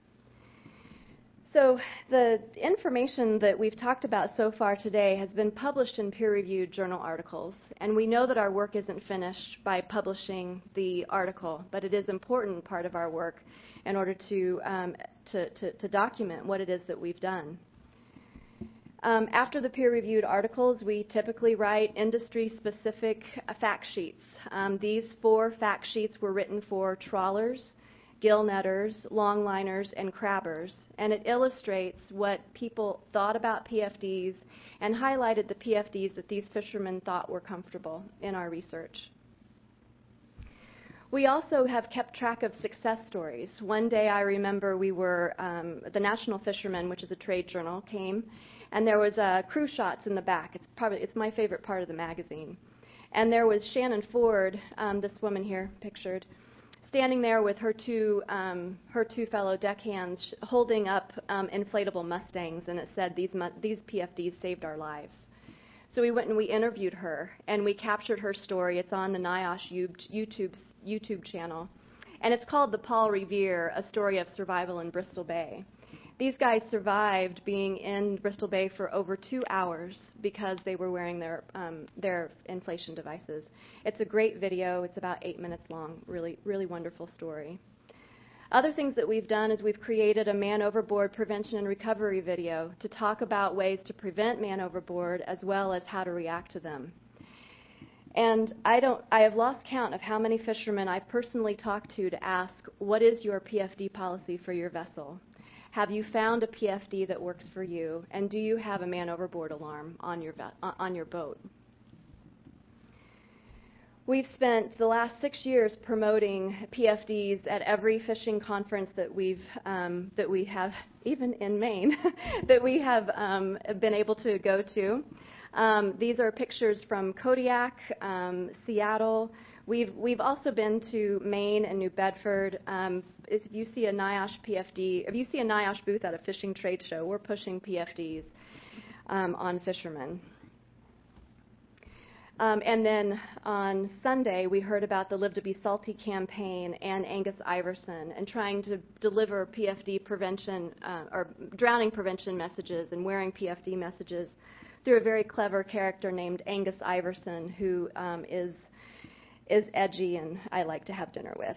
Speaker 5: So the information that we've talked about so far today has been published in peer-reviewed journal articles, and we know that our work isn't finished by publishing the article, but it is an important part of our work in order to document what it is that we've done. After the peer-reviewed articles, we typically write industry-specific fact sheets. These 4 fact sheets were written for trawlers, gill netters, longliners, and crabbers, and it illustrates what people thought about PFDs and highlighted the PFDs that these fishermen thought were comfortable in our research. We also have kept track of success stories. One day I remember we were, the National Fisherman, which is a trade journal, came, and there was crew shots in the back. It's my favorite part of the magazine. And there was Shannon Ford, this woman here pictured, standing there with her two fellow deckhands holding up inflatable Mustangs, and it said, these PFDs saved our lives. So we went and we interviewed her, and we captured her story. It's on the NIOSH YouTube channel, and it's called The Paul Revere, A Story of Survival in Bristol Bay. These guys survived being in Bristol Bay for over 2 hours because they were wearing their inflation devices. It's a great video. It's about 8 minutes long. Really, really wonderful story. Other things that we've done is we've created a man overboard prevention and recovery video to talk about ways to prevent man overboard as well as how to react to them. And I have lost count of how many fishermen I've personally talked to ask, what is your PFD policy for your vessel? Have you found a PFD that works for you? And do you have a man overboard alarm on your boat? We've spent the last 6 years promoting PFDs at every fishing conference that we have, even in Maine, that we have been able to go to. These are pictures from Kodiak, Seattle. We've also been to Maine and New Bedford. If you see a NIOSH PFD, if you see a NIOSH booth at a fishing trade show, we're pushing PFDs on fishermen. And then on Sunday, we heard about the Live to Be Salty campaign and Angus Iverson and trying to deliver PFD prevention or drowning prevention messages and wearing PFD messages through a very clever character named Angus Iverson, who is edgy and I like to have dinner with.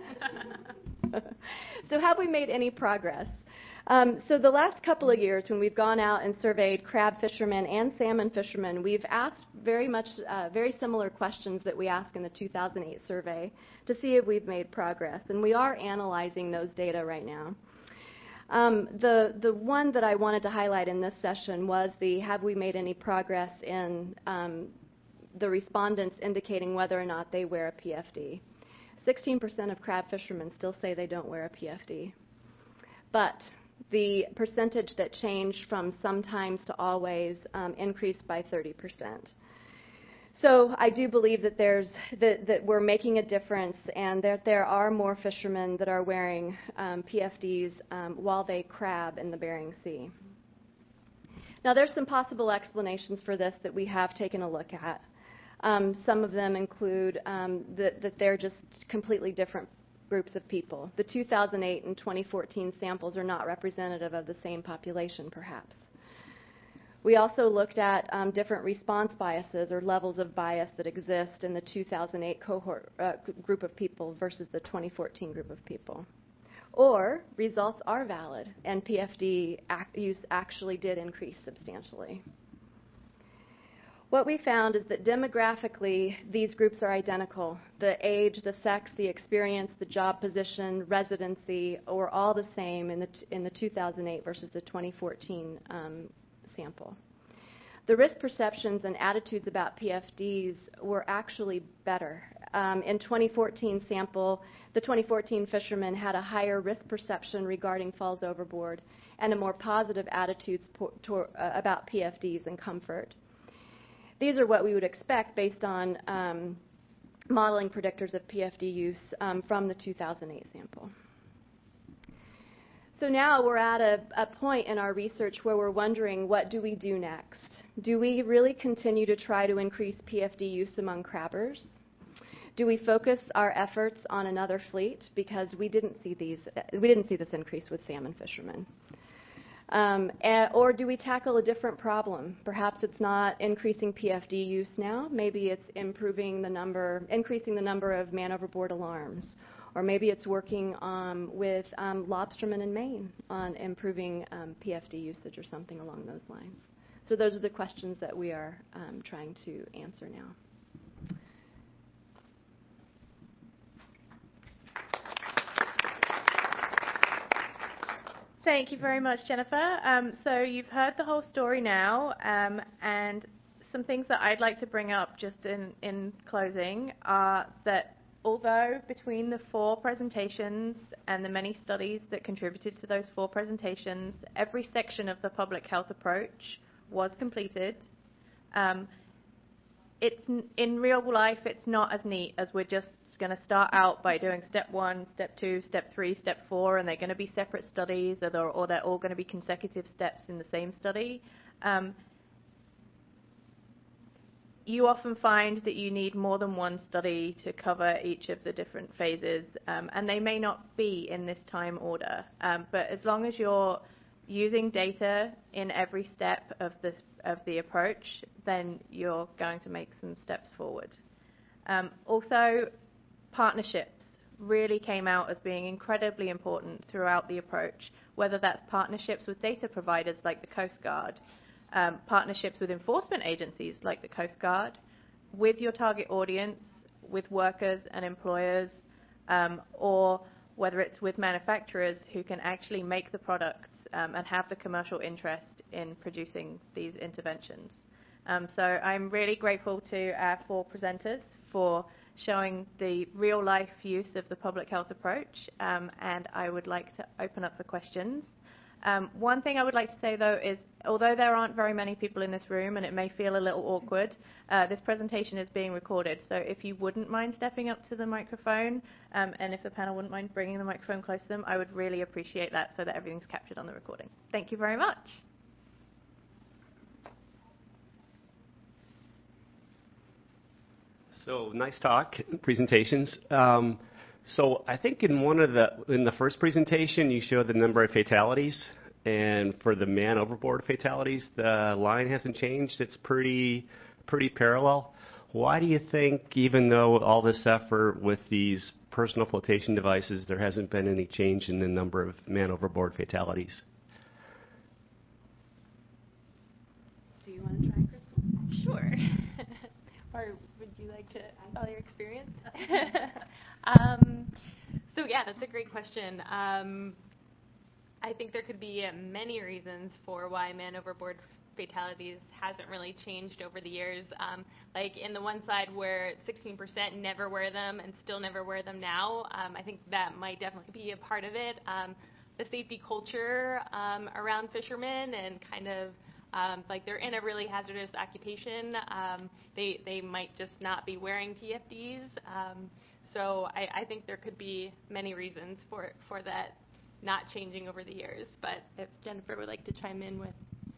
Speaker 5: So have we made any progress? So the last couple of years when we've gone out and surveyed crab fishermen and salmon fishermen, we've asked very similar questions that we asked in the 2008 survey to see if we've made progress. And we are analyzing those data right now. The one that I wanted to highlight in this session was the have we made any progress in the respondents indicating whether or not they wear a PFD. 16% of crab fishermen still say they don't wear a PFD. But the percentage that changed from sometimes to always increased by 30%. So I do believe that that we're making a difference and that there are more fishermen that are wearing PFDs while they crab in the Bering Sea. Now there's some possible explanations for this that we have taken a look at. Some of them include that they're just completely different groups of people. The 2008 and 2014 samples are not representative of the same population, perhaps. We also looked at different response biases or levels of bias that exist in the 2008 cohort group of people versus the 2014 group of people. Or results are valid and PFD use actually did increase substantially. What we found is that demographically, these groups are identical. The age, the sex, the experience, the job position, residency, were all the same in the 2008 versus the 2014 sample. the risk perceptions and attitudes about PFDs were actually better. In 2014 sample, the 2014 fishermen had a higher risk perception regarding falls overboard and a more positive attitudes about PFDs and comfort. These are what we would expect based on modeling predictors of PFD use from the 2008 sample. So now we're at a point in our research where we're wondering, what do we do next? Do we really continue to try to increase PFD use among crabbers? Do we focus our efforts on another fleet, because we didn't see this increase with salmon fishermen? Or do we tackle a different problem? Perhaps it's not increasing PFD use now. Maybe it's increasing the number of man overboard alarms. Or maybe it's working with lobstermen in Maine on improving PFD usage or something along those lines. So those are the questions that we are trying to answer now.
Speaker 1: Thank you very much, Jennifer. So you've heard the whole story now, and some things that I'd like to bring up just in closing are that although between the 4 presentations and the many studies that contributed to those 4 presentations, every section of the public health approach was completed, in real life it's not as neat as we're just going to start out by doing step 1, step 2, step 3, step 4, and they're going to be separate studies, or they're all going to be consecutive steps in the same study. You often find that you need more than one study to cover each of the different phases, and they may not be in this time order. But as long as you're using data in every step of the approach, then you're going to make some steps forward. Also, partnerships really came out as being incredibly important throughout the approach, whether that's partnerships with data providers like the Coast Guard, partnerships with enforcement agencies like the Coast Guard, with your target audience, with workers and employers, or whether it's with manufacturers who can actually make the products and have the commercial interest in producing these interventions. So I'm really grateful to our 4 presenters for showing the real-life use of the public health approach, and I would like to open up for questions. One thing I would like to say, though, is although there aren't very many people in this room and it may feel a little awkward, this presentation is being recorded. So if you wouldn't mind stepping up to the microphone, and if the panel wouldn't mind bringing the microphone close to them, I would really appreciate that so that everything's captured on the recording. Thank you very much.
Speaker 6: So nice talk, presentations. So I think in the first presentation you showed the number of fatalities, and for the man overboard fatalities, the line hasn't changed. It's pretty parallel. Why do you think, even though all this effort with these personal flotation devices, there hasn't been any change in the number of man overboard fatalities?
Speaker 2: Do you want to try, Crystal? Sure. Or would you like to add all your experience? So yeah, that's a great question. I think there could be many reasons for why man overboard fatalities hasn't really changed over the years. Like in the one side where 16% never wear them and still never wear them now, I think that might definitely be a part of it. The safety culture around fishermen and kind of like they're in a really hazardous occupation. They might just not be wearing PFDs. So I think there could be many reasons for that not changing over the years. But if Jennifer would like to chime in with.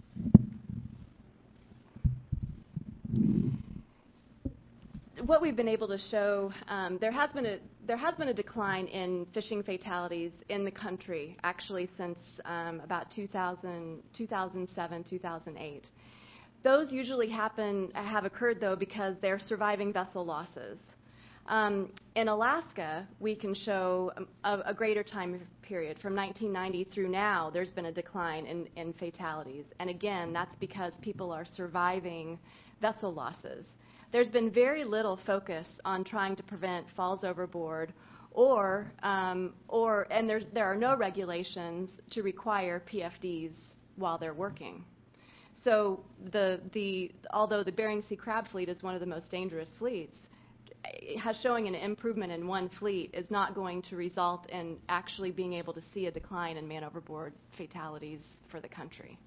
Speaker 5: What we've been able to show, there has been a decline in fishing fatalities in the country, actually since about 2007, 2008. Those usually have occurred, though, because they're surviving vessel losses. In Alaska, we can show a greater time period. From 1990 through now, there's been a decline in fatalities. And again, that's because people are surviving vessel losses. There's been very little focus on trying to prevent falls overboard, and there are no regulations to require PFDs while they're working. So although the Bering Sea crab fleet is one of the most dangerous fleets, showing an improvement in one fleet is not going to result in actually being able to see a decline in man overboard fatalities for the country.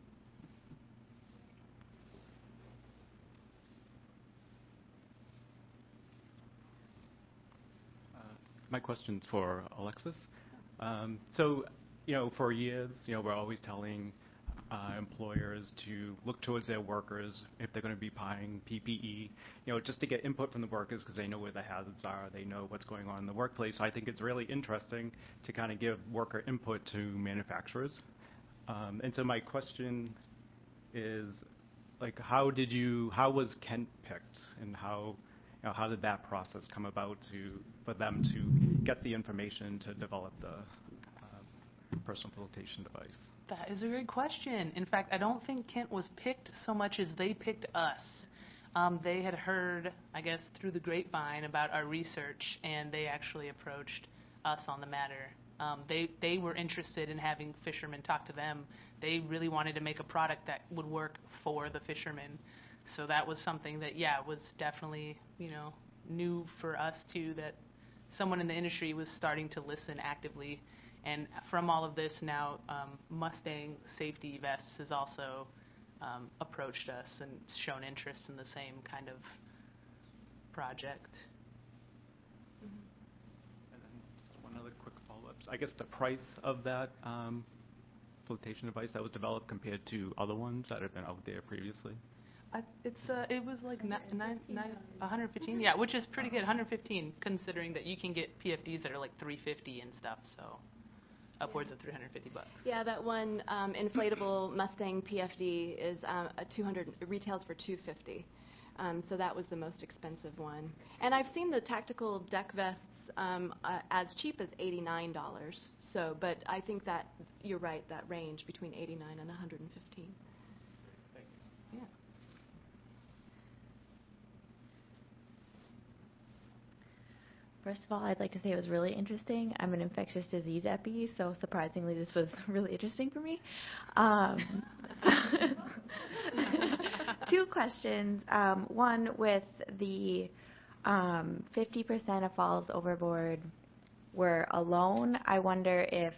Speaker 7: My question's for Alexis. So, for years, we're always telling employers to look towards their workers if they're going to be buying PPE, just to get input from the workers because they know where the hazards are, they know what's going on in the workplace. So I think it's really interesting to kind of give worker input to manufacturers. And so my question is, how was Kent picked, and how did that process come about for them to get the information to develop the personal flotation device?
Speaker 4: That is a great question. In fact, I don't think Kent was picked so much as they picked us. They had heard, I guess, through the grapevine about our research, and they actually approached us on the matter. They were interested in having fishermen talk to them. They really wanted to make a product that would work for the fishermen. So that was something that, was definitely, new for us too, that someone in the industry was starting to listen actively. And from all of this now, Mustang Safety Vests has also approached us and shown interest in the same kind of project.
Speaker 7: And then just one other quick follow-up. I guess the price of that flotation device that was developed compared to other ones that have been out there previously?
Speaker 4: It was like 115, which is pretty good, 115, considering that you can get PFDs that are like 350 and stuff, so upwards of $350.
Speaker 5: Yeah, that one inflatable Mustang PFD is retails for $250. So that was the most expensive one. And I've seen the tactical deck vests as cheap as $89. So, but I think that you're right, that range between $89 and $115.
Speaker 4: Yeah.
Speaker 8: First of all, I'd like to say it was really interesting. I'm an infectious disease epi, so surprisingly this was really interesting for me. Two questions. One, with the 50% of falls overboard were alone, I wonder if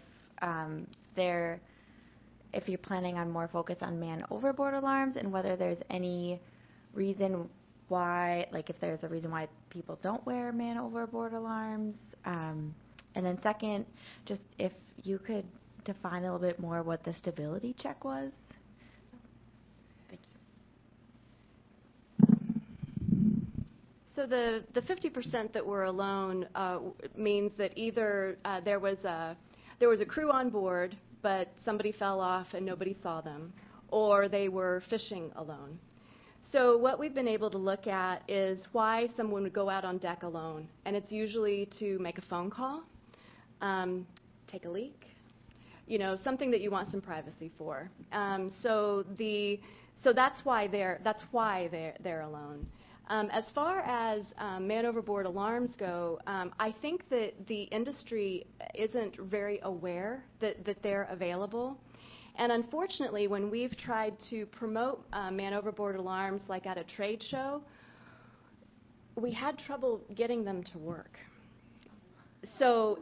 Speaker 8: if you're planning on more focus on man overboard alarms, and whether there's any reason why, if there's a reason why people don't wear man overboard alarms. And then second, just if you could define a little bit more what the stability check was. Thank you.
Speaker 5: So the 50% that were alone means that either there was a crew on board, but somebody fell off and nobody saw them, or they were fishing alone. So what we've been able to look at is why someone would go out on deck alone, and it's usually to make a phone call, take a leak, something that you want some privacy for. So that's why they're alone. As far as man overboard alarms go, I think that the industry isn't very aware that they're available. And unfortunately, when we've tried to promote man overboard alarms, like at a trade show, we had trouble getting them to work. So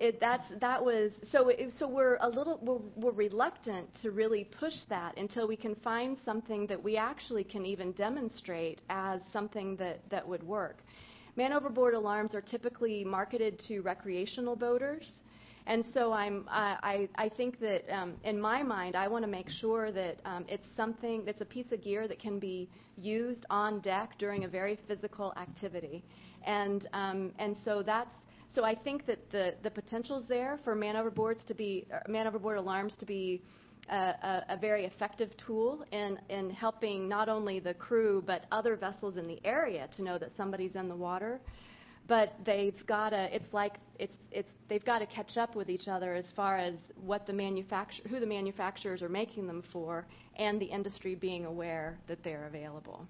Speaker 5: we're reluctant to really push that until we can find something that we actually can even demonstrate as something that would work. Man overboard alarms are typically marketed to recreational boaters. And so I think that in my mind, I want to make sure that it's something that's a piece of gear that can be used on deck during a very physical activity. And so I think that the potential's there for man overboard alarms to be a very effective tool in helping not only the crew but other vessels in the area to know that somebody's in the water. But they've got to catch up with each other as far as who the manufacturers are making them for, and the industry being aware that they're available.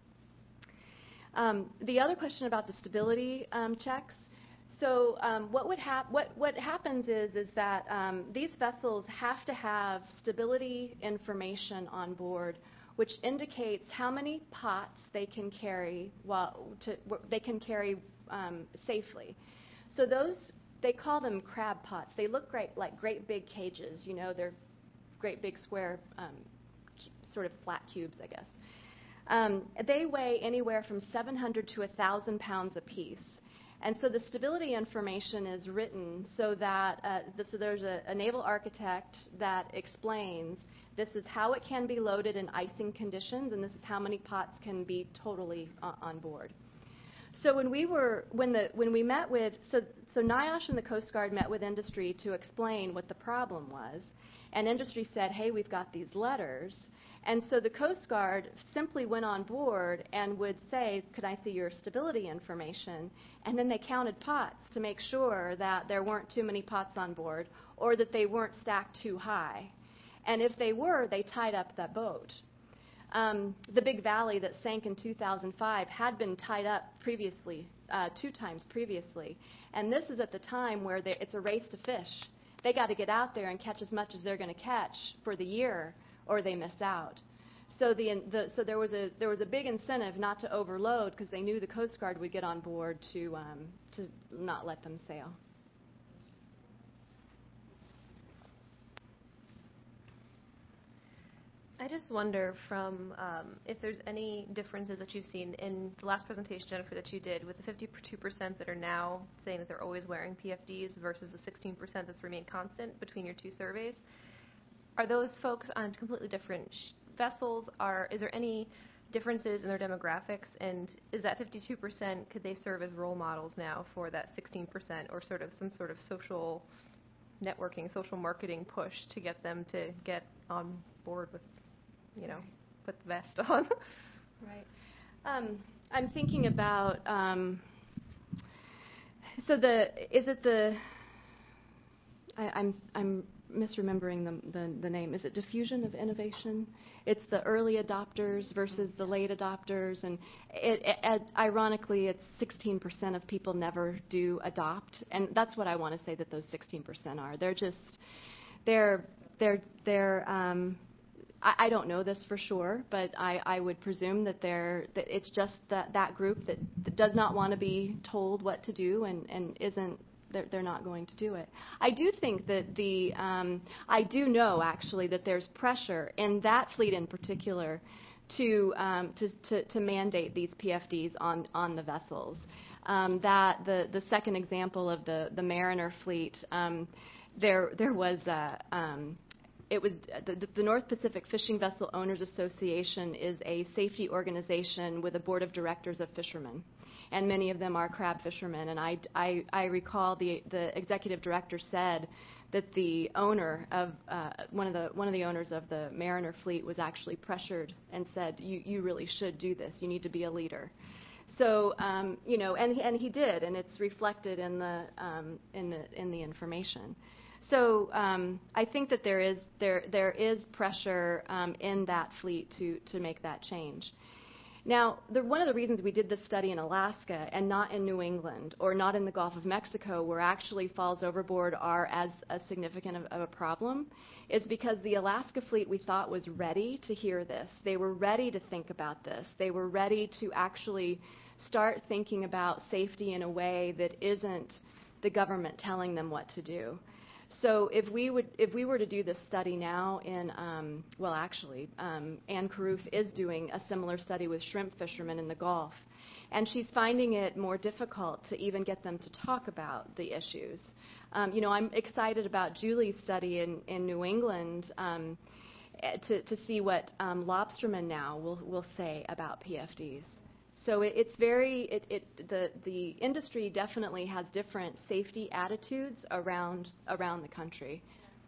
Speaker 5: The other question about the stability checks. So what happens is that these vessels have to have stability information on board which indicates how many pots they can carry safely. So those, they call them crab pots. They look like great big cages. You know, they're great big square, sort of flat cubes, I guess. They weigh anywhere from 700 to 1,000 pounds apiece. And so the stability information is written so that so there's a naval architect that explains this is how it can be loaded in icing conditions, and this is how many pots can be totally on board. So when we met with so NIOSH and the Coast Guard met with industry to explain what the problem was, and industry said, hey, we've got these letters. And so the Coast Guard simply went on board and would say, could I see your stability information? And then they counted pots to make sure that there weren't too many pots on board or that they weren't stacked too high. And if they were, they tied up that boat. The Big Valley that sank in 2005 had been tied up previously, 2 times previously. And this is at the time where it's a race to fish. They got to get out there and catch as much as they're going to catch for the year, or they miss out. So so there was a big incentive not to overload because they knew the Coast Guard would get on board to not let them sail.
Speaker 9: I just wonder from if there's any differences that you've seen in the last presentation, Jennifer, that you did with the 52% that are now saying that they're always wearing PFDs versus the 16% that's remained constant between your 2 surveys. Are those folks on completely different vessels? Is there any differences in their demographics? And is that 52%, could they serve as role models now for that 16% or sort of some sort of social networking, social marketing push to get them to get on board with, you know, put the vest on?
Speaker 5: Right. I'm thinking about, I'm misremembering the name. Is it diffusion of innovation? It's the early adopters versus the late adopters, and ironically, it's 16% of people never do adopt, and that's what I want to say that those 16% are. I don't know this for sure, but I would presume that it's just that group that does not want to be told what to do and isn't. They're not going to do it. I do think that I do know actually that there's pressure in that fleet in particular to mandate these PFDs on the vessels. That the second example of the Mariner fleet, there was it was the North Pacific Fishing Vessel Owners Association is a safety organization with a board of directors of fishermen. And many of them are crab fishermen. And I recall the executive director said that the owner of one of the owners of the Mariner fleet was actually pressured and said, you really should do this. You need to be a leader. So you know, and he did, and it's reflected in the information. So I think that there is pressure in that fleet to make that change. Now, one of the reasons we did this study in Alaska and not in New England or not in the Gulf of Mexico, where actually falls overboard are as significant of a problem, is because the Alaska fleet we thought was ready to hear this. They were ready to think about this. They were ready to actually start thinking about safety in a way that isn't the government telling them what to do. So if we were to do this study now in, Ann Carruth is doing a similar study with shrimp fishermen in the Gulf, and she's finding it more difficult to even get them to talk about the issues. You know, I'm excited about Julie's study in New England to see what lobstermen now will say about PFDs. So it's the industry definitely has different safety attitudes around the country.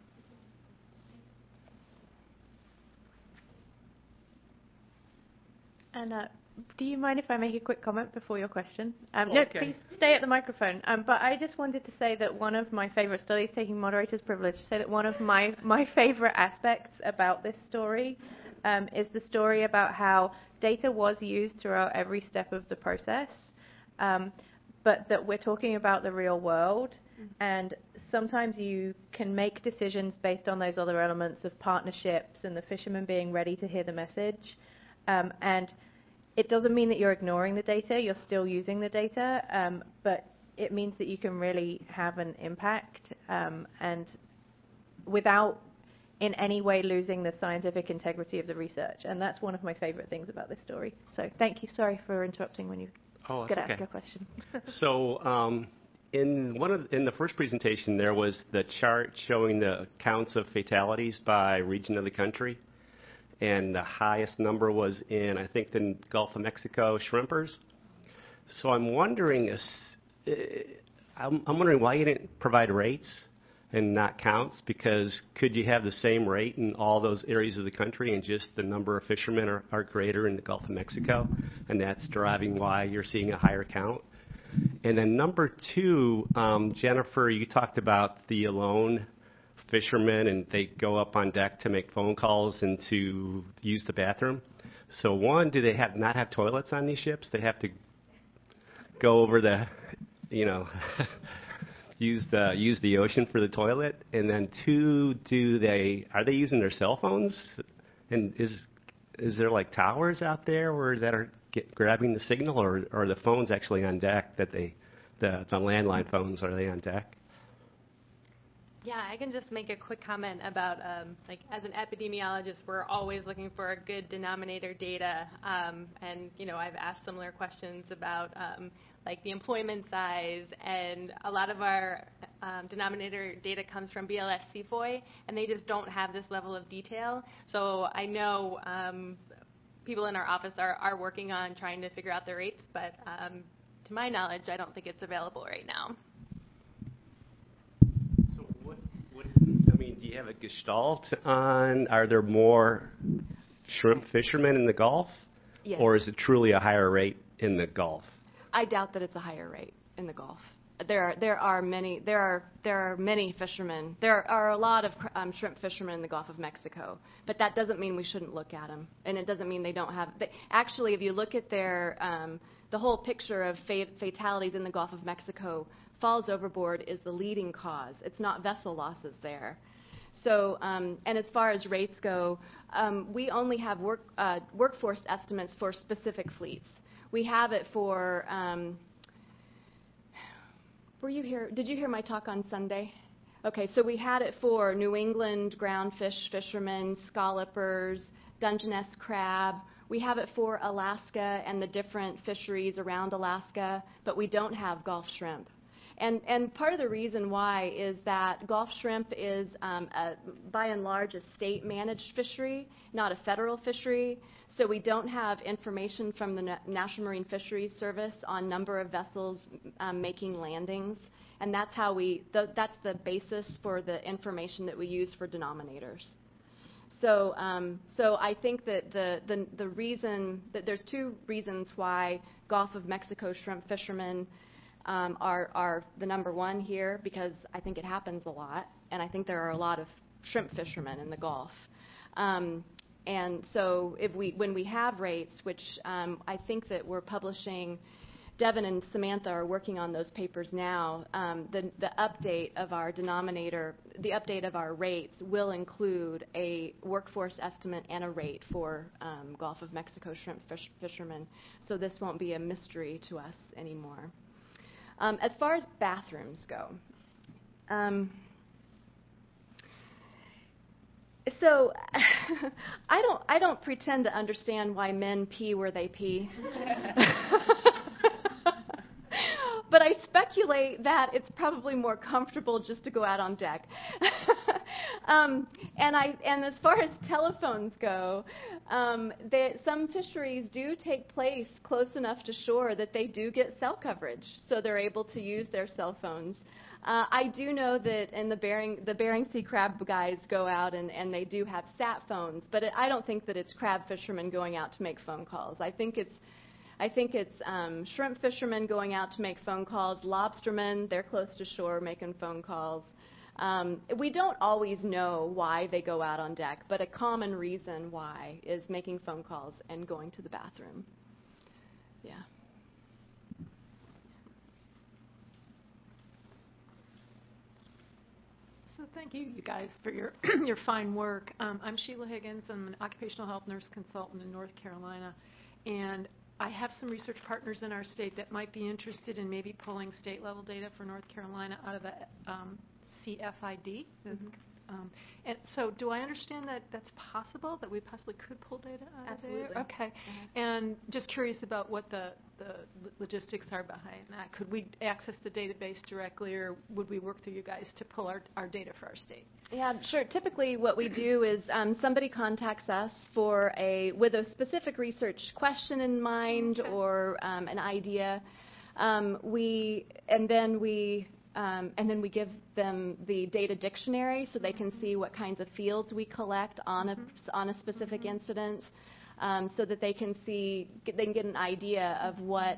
Speaker 1: And do you mind if I make a quick comment before your question?
Speaker 4: Okay.
Speaker 1: No, please stay at the microphone. But I just wanted to say that one of my favorite studies, taking moderator's privilege, say that one of my favorite aspects about this story is the story about how data was used throughout every step of the process, but that we're talking about the real world, and sometimes you can make decisions based on those other elements of partnerships and the fishermen being ready to hear the message. And it doesn't mean that you're ignoring the data, you're still using the data, but it means that you can really have an impact and without in any way losing the scientific integrity of the research. And that's one of my favorite things about this story. So thank you. Sorry for interrupting when you could ask a question.
Speaker 6: So in the first presentation, there was the chart showing the counts of fatalities by region of the country. And the highest number was in, I think, the Gulf of Mexico shrimpers. So I'm wondering why you didn't provide rates and not counts, because could you have the same rate in all those areas of the country and just the number of fishermen are greater in the Gulf of Mexico, and that's driving why you're seeing a higher count? And then number two, Jennifer, you talked about the alone fishermen, and they go up on deck to make phone calls and to use the bathroom. So one, do they not have toilets on these ships? They have to go over the, use the ocean for the toilet. And then two, are they using their cell phones? And is there like towers out there that are grabbing the signal, or are the phones actually on deck? The landline phones, are they on deck?
Speaker 2: Yeah, I can just make a quick comment about, as an epidemiologist, we're always looking for a good denominator data. And, I've asked similar questions about, the employment size. And a lot of our denominator data comes from BLS CFOI, and they just don't have this level of detail. So I know people in our office are working on trying to figure out the rates, but to my knowledge, I don't think it's available right now.
Speaker 6: Do you have a gestalt on, are there more shrimp fishermen in the Gulf?
Speaker 5: Yes.
Speaker 6: Or is it truly a higher rate in the Gulf?
Speaker 5: I doubt that it's a higher rate in the Gulf. There are many fishermen. There are a lot of shrimp fishermen in the Gulf of Mexico, but that doesn't mean we shouldn't look at them, and it doesn't mean they don't have. Actually, if you look at the whole picture of fatalities in the Gulf of Mexico, falls overboard is the leading cause. It's not vessel losses there. So, and as far as rates go, we only have workforce estimates for specific fleets. We have it for. Were you here? Did you hear my talk on Sunday? Okay, so we had it for New England groundfish fishermen, scallopers, Dungeness crab. We have it for Alaska and the different fisheries around Alaska, but we don't have Gulf shrimp. And part of the reason why is that Gulf shrimp is, by and large, a state-managed fishery, not a federal fishery. So we don't have information from the National Marine Fisheries Service on number of vessels making landings, and that's how that's the basis for the information that we use for denominators. So I think that the reason that there's two reasons why Gulf of Mexico shrimp fishermen are the number one here, because I think it happens a lot, and I think there are a lot of shrimp fishermen in the Gulf. And so when we have rates, which I think that we're publishing, Devin and Samantha are working on those papers now, the update of our denominator, the update of our rates will include a workforce estimate and a rate for Gulf of Mexico shrimp fishermen. So this won't be a mystery to us anymore. As far as bathrooms go, so I don't pretend to understand why men pee where they pee. But I speculate that it's probably more comfortable just to go out on deck. And as far as telephones go, some fisheries do take place close enough to shore that they do get cell coverage, so they're able to use their cell phones. I do know that in the Bering Sea crab guys go out and they do have sat phones, but I don't think that it's crab fishermen going out to make phone calls. I think it's shrimp fishermen going out to make phone calls. Lobstermen, they're close to shore making phone calls. We don't always know why they go out on deck, but a common reason why is making phone calls and going to the bathroom. Yeah.
Speaker 10: So thank you, you guys, for your your fine work. I'm Sheila Higgins. I'm an occupational health nurse consultant in North Carolina, and I have some research partners in our state that might be interested in maybe pulling state-level data for North Carolina out of the CFID. And so do I understand that that's possible, that we possibly could pull data out of there? Okay. And just curious about what the logistics are behind that. Could we access the database directly, or would we work through you guys to pull our data for our state?
Speaker 5: Yeah, sure. Typically what we do is somebody contacts us with a specific research question in mind or an idea. And then we give them the data dictionary so they can see what kinds of fields we collect on a specific incident, so that they can get an idea of what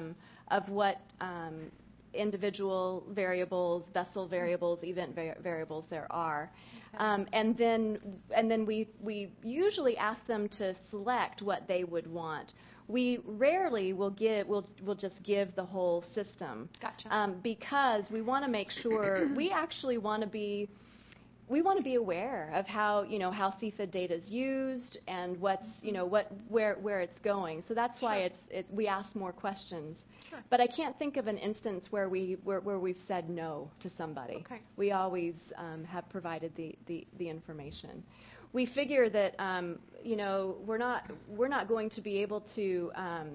Speaker 5: individual variables, vessel variables, event variables there are. And then we usually ask them to select what they would want. We rarely will just give the whole system.
Speaker 10: Gotcha.
Speaker 5: Because we want to make sure we actually want to be aware of how CFID data is used and where it's going. So that's why we ask more questions. Sure. But I can't think of an instance where we've said no to somebody.
Speaker 10: Okay.
Speaker 5: We always have provided the information. We figure that we're not going to be able to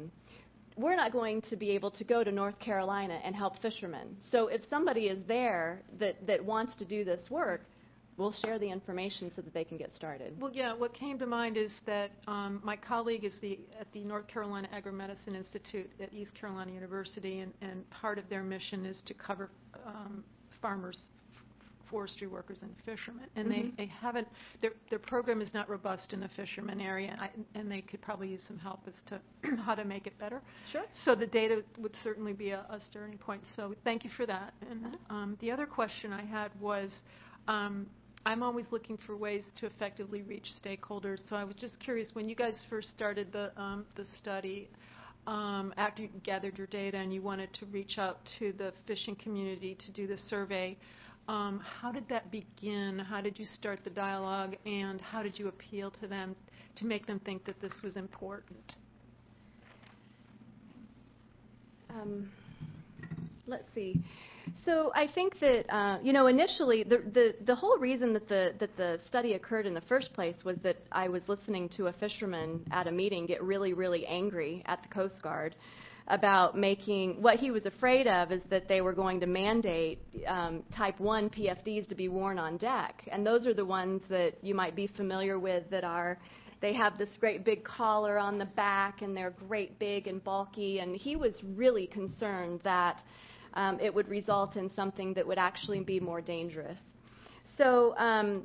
Speaker 5: go to North Carolina and help fishermen. So if somebody is there that wants to do this work, we'll share the information so that they can get started.
Speaker 10: Well, yeah, what came to mind is that my colleague is at the North Carolina Agri-Medicine Institute at East Carolina University, and part of their mission is to cover farmers, forestry workers, and fishermen. And they haven't, their program is not robust in the fisherman area, and they could probably use some help as to how to make it better.
Speaker 5: Sure.
Speaker 10: So the data would certainly be a starting point. So thank you for that. And the other question I had was, I'm always looking for ways to effectively reach stakeholders. So I was just curious, when you guys first started the study, after you gathered your data and you wanted to reach out to the fishing community to do the survey, how did that begin? How did you start the dialogue, and how did you appeal to them to make them think that this was important?
Speaker 5: Let's see. So I think that initially the whole reason that the study occurred in the first place was that I was listening to a fisherman at a meeting get really, really angry at the Coast Guard about what he was afraid of is that they were going to mandate type 1 PFDs to be worn on deck. And those are the ones that you might be familiar with they have this great big collar on the back, and they're great big and bulky. And he was really concerned that it would result in something that would actually be more dangerous. So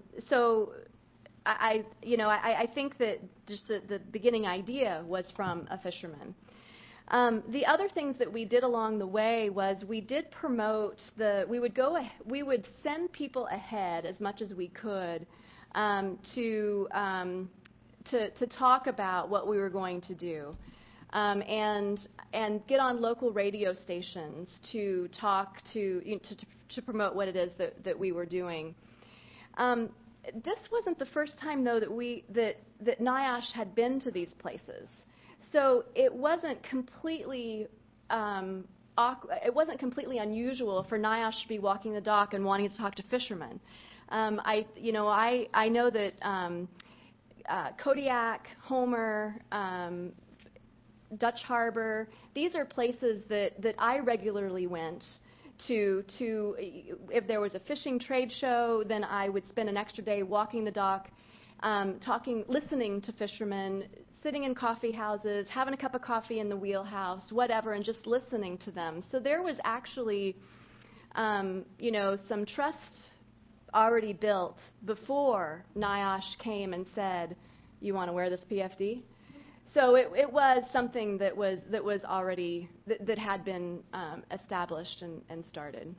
Speaker 5: I think that just the beginning idea was from a fisherman. The other things that we did along the way was we did promote we would send people ahead as much as we could to talk about what we were going to do, and get on local radio stations to talk to promote what it is that we were doing. This wasn't the first time though that NIOSH had been to these places. So it wasn't completely unusual for NIOSH to be walking the dock and wanting to talk to fishermen. I know that Kodiak, Homer, Dutch Harbor, these are places that I regularly went to. If there was a fishing trade show, then I would spend an extra day walking the dock, listening to fishermen, sitting in coffee houses, having a cup of coffee in the wheelhouse, whatever, and just listening to them. So there was actually, some trust already built before NIOSH came and said, "You want to wear this PFD?" So it was something that was already that had been established and started,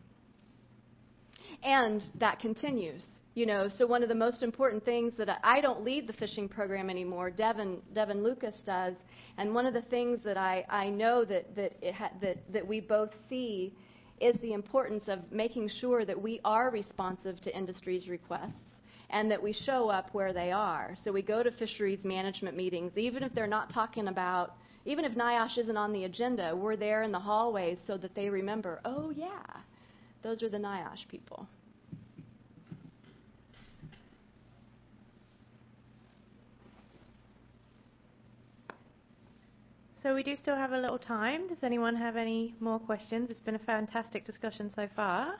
Speaker 5: and that continues. So one of the most important things that I don't lead the fishing program anymore. Devin Lucas does, and one of the things that I know that we both see is the importance of making sure that we are responsive to industry's requests and that we show up where they are. So we go to fisheries management meetings, even if they're not talking about, even if NIOSH isn't on the agenda, we're there in the hallways so that they remember, oh yeah, those are the NIOSH people.
Speaker 1: So we do still have a little time. Does anyone have any more questions? It's been a fantastic discussion so far.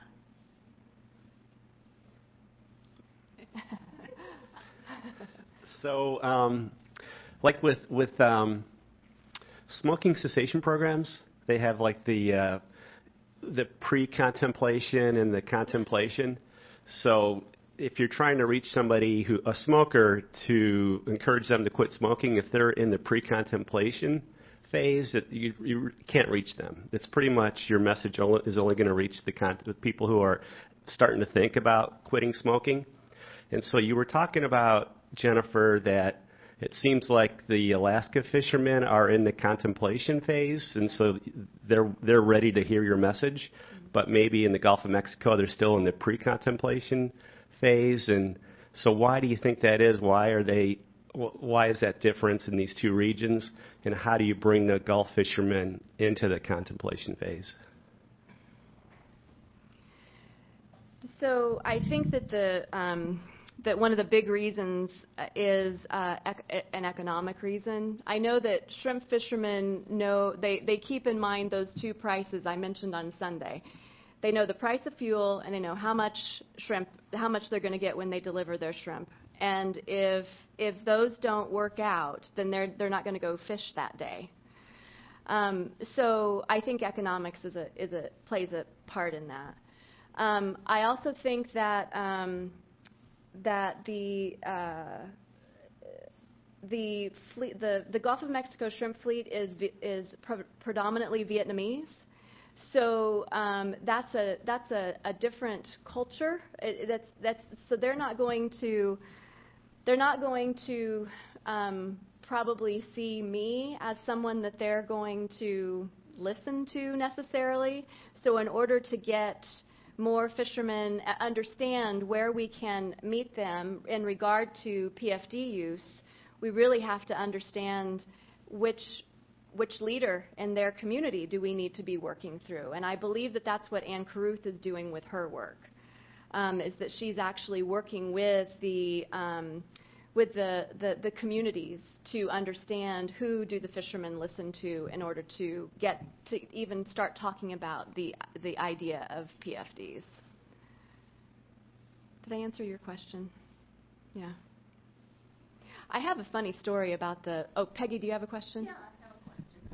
Speaker 6: So, like with smoking cessation programs, they have like the pre-contemplation and the contemplation. So if you're trying to reach somebody a smoker, to encourage them to quit smoking, if they're in the pre-contemplation phase, you can't reach them. It's pretty much your message is only going to reach the people who are starting to think about quitting smoking. And so you were talking about, Jennifer, that it seems like the Alaska fishermen are in the contemplation phase, and so they're ready to hear your message. But maybe in the Gulf of Mexico, they're still in the pre-contemplation phase. And so why do you think that is? Why is that difference in these two regions? And how do you bring the Gulf fishermen into the contemplation phase?
Speaker 5: So I think that that one of the big reasons is an economic reason. I know that shrimp fishermen know, they keep in mind those two prices I mentioned on Sunday. They know the price of fuel, and they know how much they're going to get when they deliver their shrimp. And if those don't work out, then they're not going to go fish that day. So I think economics plays a part in that. I also think that the Gulf of Mexico shrimp fleet is predominantly Vietnamese. So that's a different culture. So they're not going to probably see me as someone that they're going to listen to necessarily. So in order to get more fishermen understand where we can meet them in regard to PFD use, we really have to understand which leader in their community do we need to be working through. And I believe that that's what Ann Carruth is doing with her work, is that she's actually working with the communities to understand who do the fishermen listen to in order to get to even start talking about the idea of PFDs. Did I answer your question? Yeah. I have a funny story about Peggy, do you have a question?
Speaker 11: Yeah, I have a question.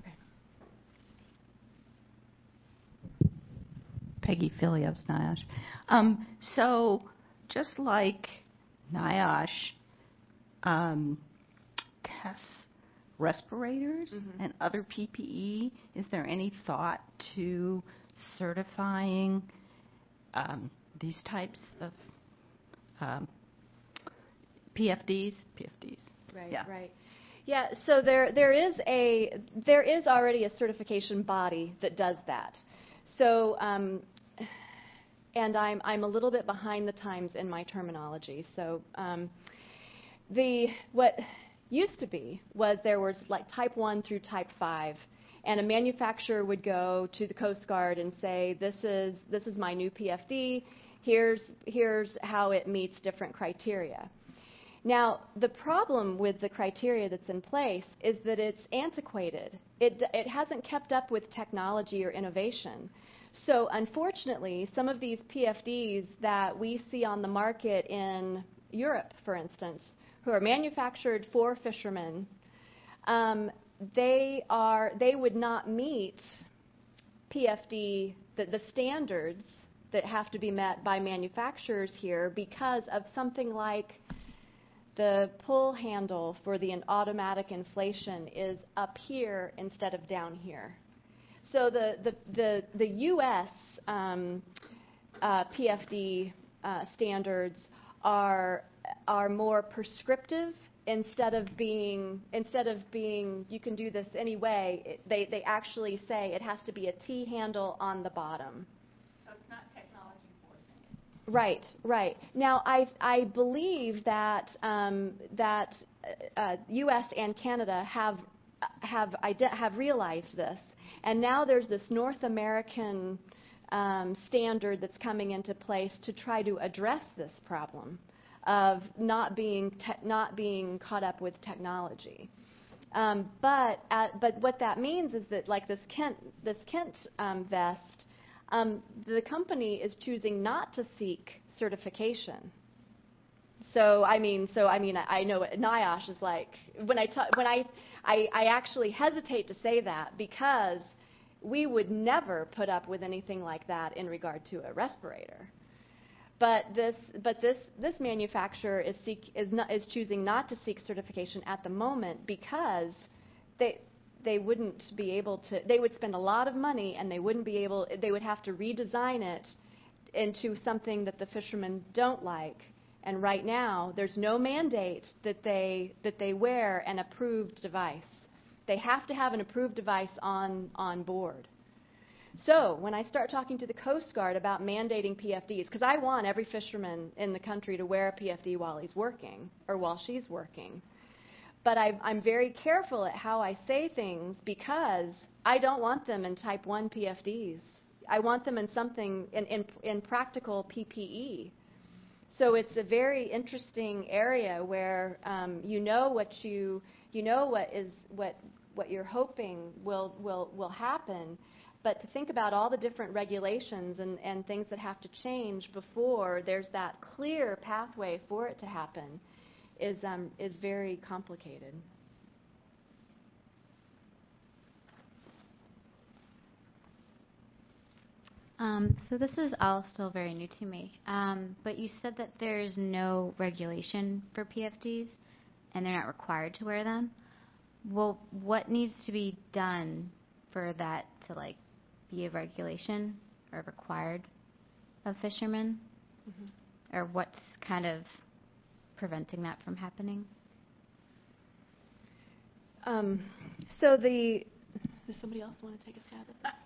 Speaker 5: Okay.
Speaker 11: Peggy Philly of NIOSH. So just like NIOSH tests respirators and other PPE, is there any thought to certifying these types of PFDs?
Speaker 5: Right,
Speaker 11: yeah.
Speaker 5: Right. Yeah, so there is already a certification body that does that. So, and I'm a little bit behind the times in my terminology. So, what used to be was there was like type 1 through type 5, and a manufacturer would go to the Coast Guard and say, this is my new PFD, here's how it meets different criteria. Now, the problem with the criteria that's in place is that it's antiquated. It hasn't kept up with technology or innovation. So unfortunately, some of these PFDs that we see on the market in Europe, for instance, who are manufactured for fishermen, they would not meet PFD, the standards that have to be met by manufacturers here because of something like the pull handle for the automatic inflation is up here instead of down here. So the U.S. PFD standards are more prescriptive instead of being you can do this anyway. They actually say it has to be a T handle on the bottom. Right, right. Now, I believe that U.S. and Canada have realized this, and now there's this North American standard that's coming into place to try to address this problem of not being caught up with technology. But what that means is that, like this Kent vest, the company is choosing not to seek certification. So I know NIOSH is like, I actually hesitate to say that because we would never put up with anything like that in regard to a respirator. But this manufacturer is choosing not to seek certification at the moment because they wouldn't be able to. They would spend a lot of money and they wouldn't be able. They would have to redesign it into something that the fishermen don't like. And right now, there's no mandate that they wear an approved device. They have to have an approved device on board. So when I start talking to the Coast Guard about mandating PFDs, because I want every fisherman in the country to wear a PFD while he's working or while she's working, but I'm very careful at how I say things because I don't want them in Type 1 PFDs. I want them in something in practical PPE. So it's a very interesting area where what you're hoping will happen, but to think about all the different regulations and things that have to change before there's that clear pathway for it to happen is very complicated.
Speaker 12: So this is all still very new to me, but you said that there's no regulation for PFDs and they're not required to wear them. Well, what needs to be done for that to be a regulation or required of fishermen? Mm-hmm. Or what's kind of preventing that from happening?
Speaker 5: Does somebody else want to take a stab at that?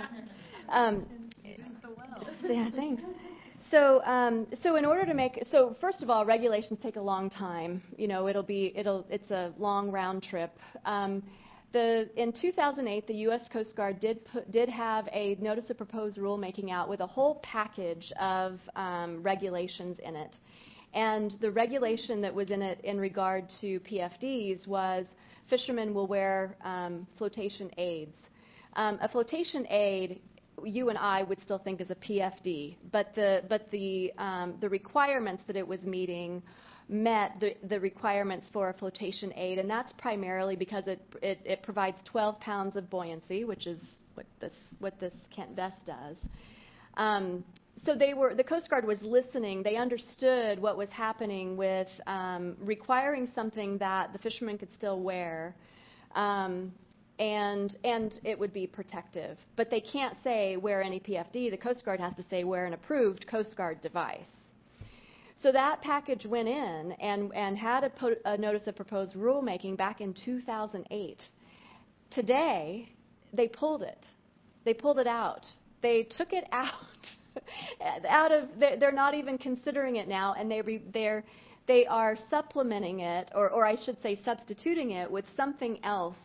Speaker 5: Doing so well. Yeah, thanks. So in order to first of all, regulations take a long time. It's a long round trip. In 2008, the U.S. Coast Guard did have a notice of proposed rulemaking out with a whole package of regulations in it. And the regulation that was in it in regard to PFDs was fishermen will wear flotation aids. A flotation aid, you and I would still think is a PFD, but the requirements that it was meeting met the requirements for a flotation aid, and that's primarily because it provides 12 pounds of buoyancy, which is what this Kent vest does. So the Coast Guard was listening. They understood what was happening with requiring something that the fishermen could still wear, and it would be protective. But they can't say wear any PFD. The Coast Guard has to say wear an approved Coast Guard device. So that package went in and had a notice of proposed rulemaking back in 2008. Today, they pulled it. They pulled it out. They took it out. They're not even considering it now, and they are supplementing it, or I should say substituting it with something else.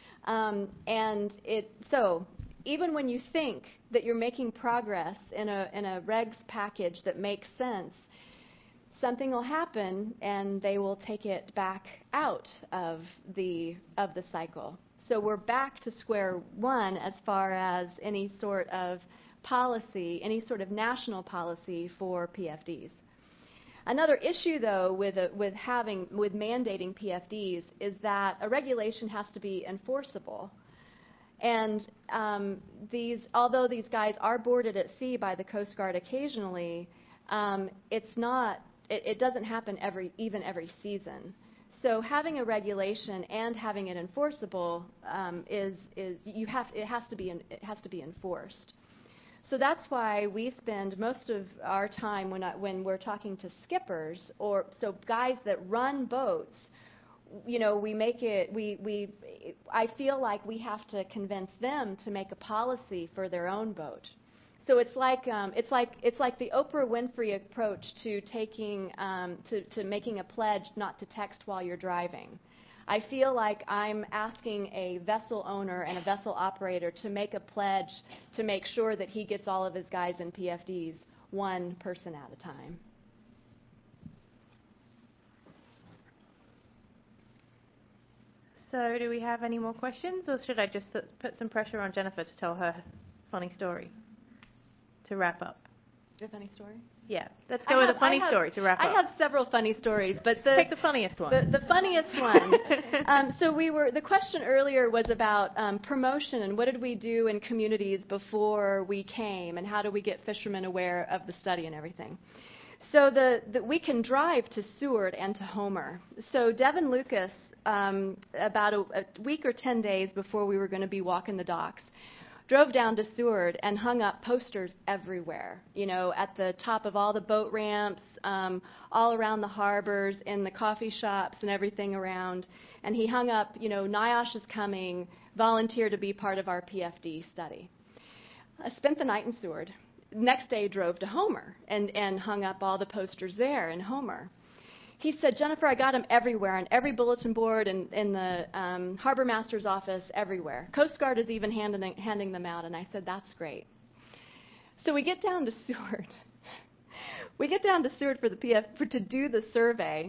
Speaker 5: So even when you think that you're making progress in a regs package that makes sense, something will happen and they will take it back out of the cycle. So we're back to square one as far as any sort of policy, any sort of national policy for PFDs. Another issue, though, with mandating PFDs is that a regulation has to be enforceable. And although these guys are boarded at sea by the Coast Guard occasionally, it doesn't happen even every season. So having a regulation and having it enforceable it has to be enforced. So that's why we spend most of our time when we're talking to skippers so guys that run boats. I feel like we have to convince them to make a policy for their own boat. So it's like the Oprah Winfrey approach to taking to making a pledge not to text while you're driving. I feel like I'm asking a vessel owner and a vessel operator to make a pledge to make sure that he gets all of his guys in PFDs, one person at a time.
Speaker 1: So do we have any more questions, or should I just put some pressure on Jennifer to tell her funny story to wrap up?
Speaker 5: Do you have any story?
Speaker 1: Yeah, let's go with a funny story to wrap up.
Speaker 5: I have several funny stories, but
Speaker 1: pick the funniest one.
Speaker 5: The funniest one. The question earlier was about promotion and what did we do in communities before we came, and how do we get fishermen aware of the study and everything. So we can drive to Seward and to Homer. So Devin Lucas, about a week or 10 days before we were going to be walking the docks, drove down to Seward and hung up posters everywhere, at the top of all the boat ramps, all around the harbors, in the coffee shops and everything around. And he hung up, NIOSH is coming, volunteer to be part of our PFD study. I spent the night in Seward. Next day drove to Homer and hung up all the posters there in Homer. He said, Jennifer, I got them everywhere, on every bulletin board, in the harbor master's office, everywhere. Coast Guard is even handing them out, and I said, that's great. So we get down to Seward. We get down to Seward to do the survey.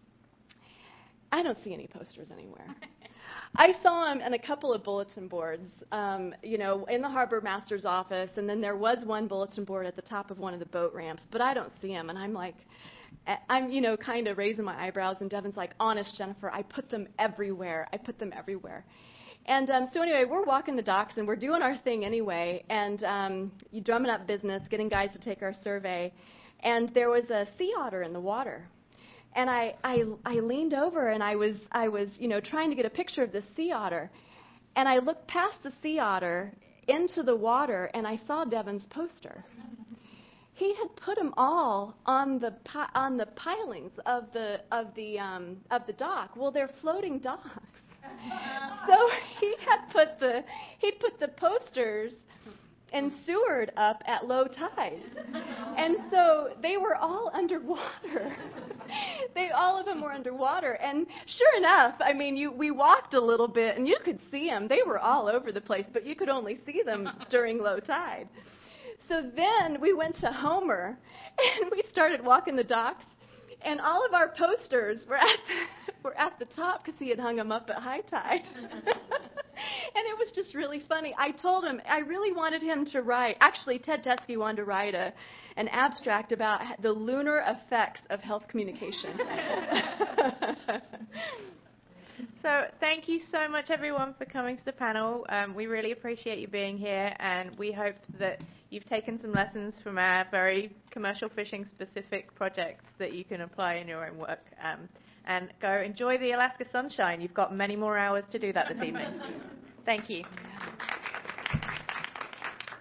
Speaker 5: I don't see any posters anywhere. I saw them in a couple of bulletin boards, in the harbor master's office, and then there was one bulletin board at the top of one of the boat ramps, but I don't see them, and I'm like, kind of raising my eyebrows, and Devin's like, honest, Jennifer, I put them everywhere. And so anyway, we're walking the docks, and we're doing our thing anyway, and you drumming up business, getting guys to take our survey, and there was a sea otter in the water. And I leaned over, and I was trying to get a picture of this sea otter, and I looked past the sea otter into the water, and I saw Devin's poster. He had put them all on the pilings of the dock. Well, they're floating docks, so he put the posters in Seward up at low tide, and so they were all underwater. All of them were underwater, and sure enough, we walked a little bit, and you could see them. They were all over the place, but you could only see them during low tide. So then we went to Homer, and we started walking the docks, and all of our posters were at the top because he had hung them up at high tide. And it was just really funny. I told him I really wanted him to write. Actually, Ted Teskey wanted to write an abstract about the lunar effects of health communication.
Speaker 1: So thank you so much, everyone, for coming to the panel. We really appreciate you being here, and we hope that you've taken some lessons from our very commercial fishing specific projects that you can apply in your own work. And go enjoy the Alaska sunshine. You've got many more hours to do that this evening. Thank you.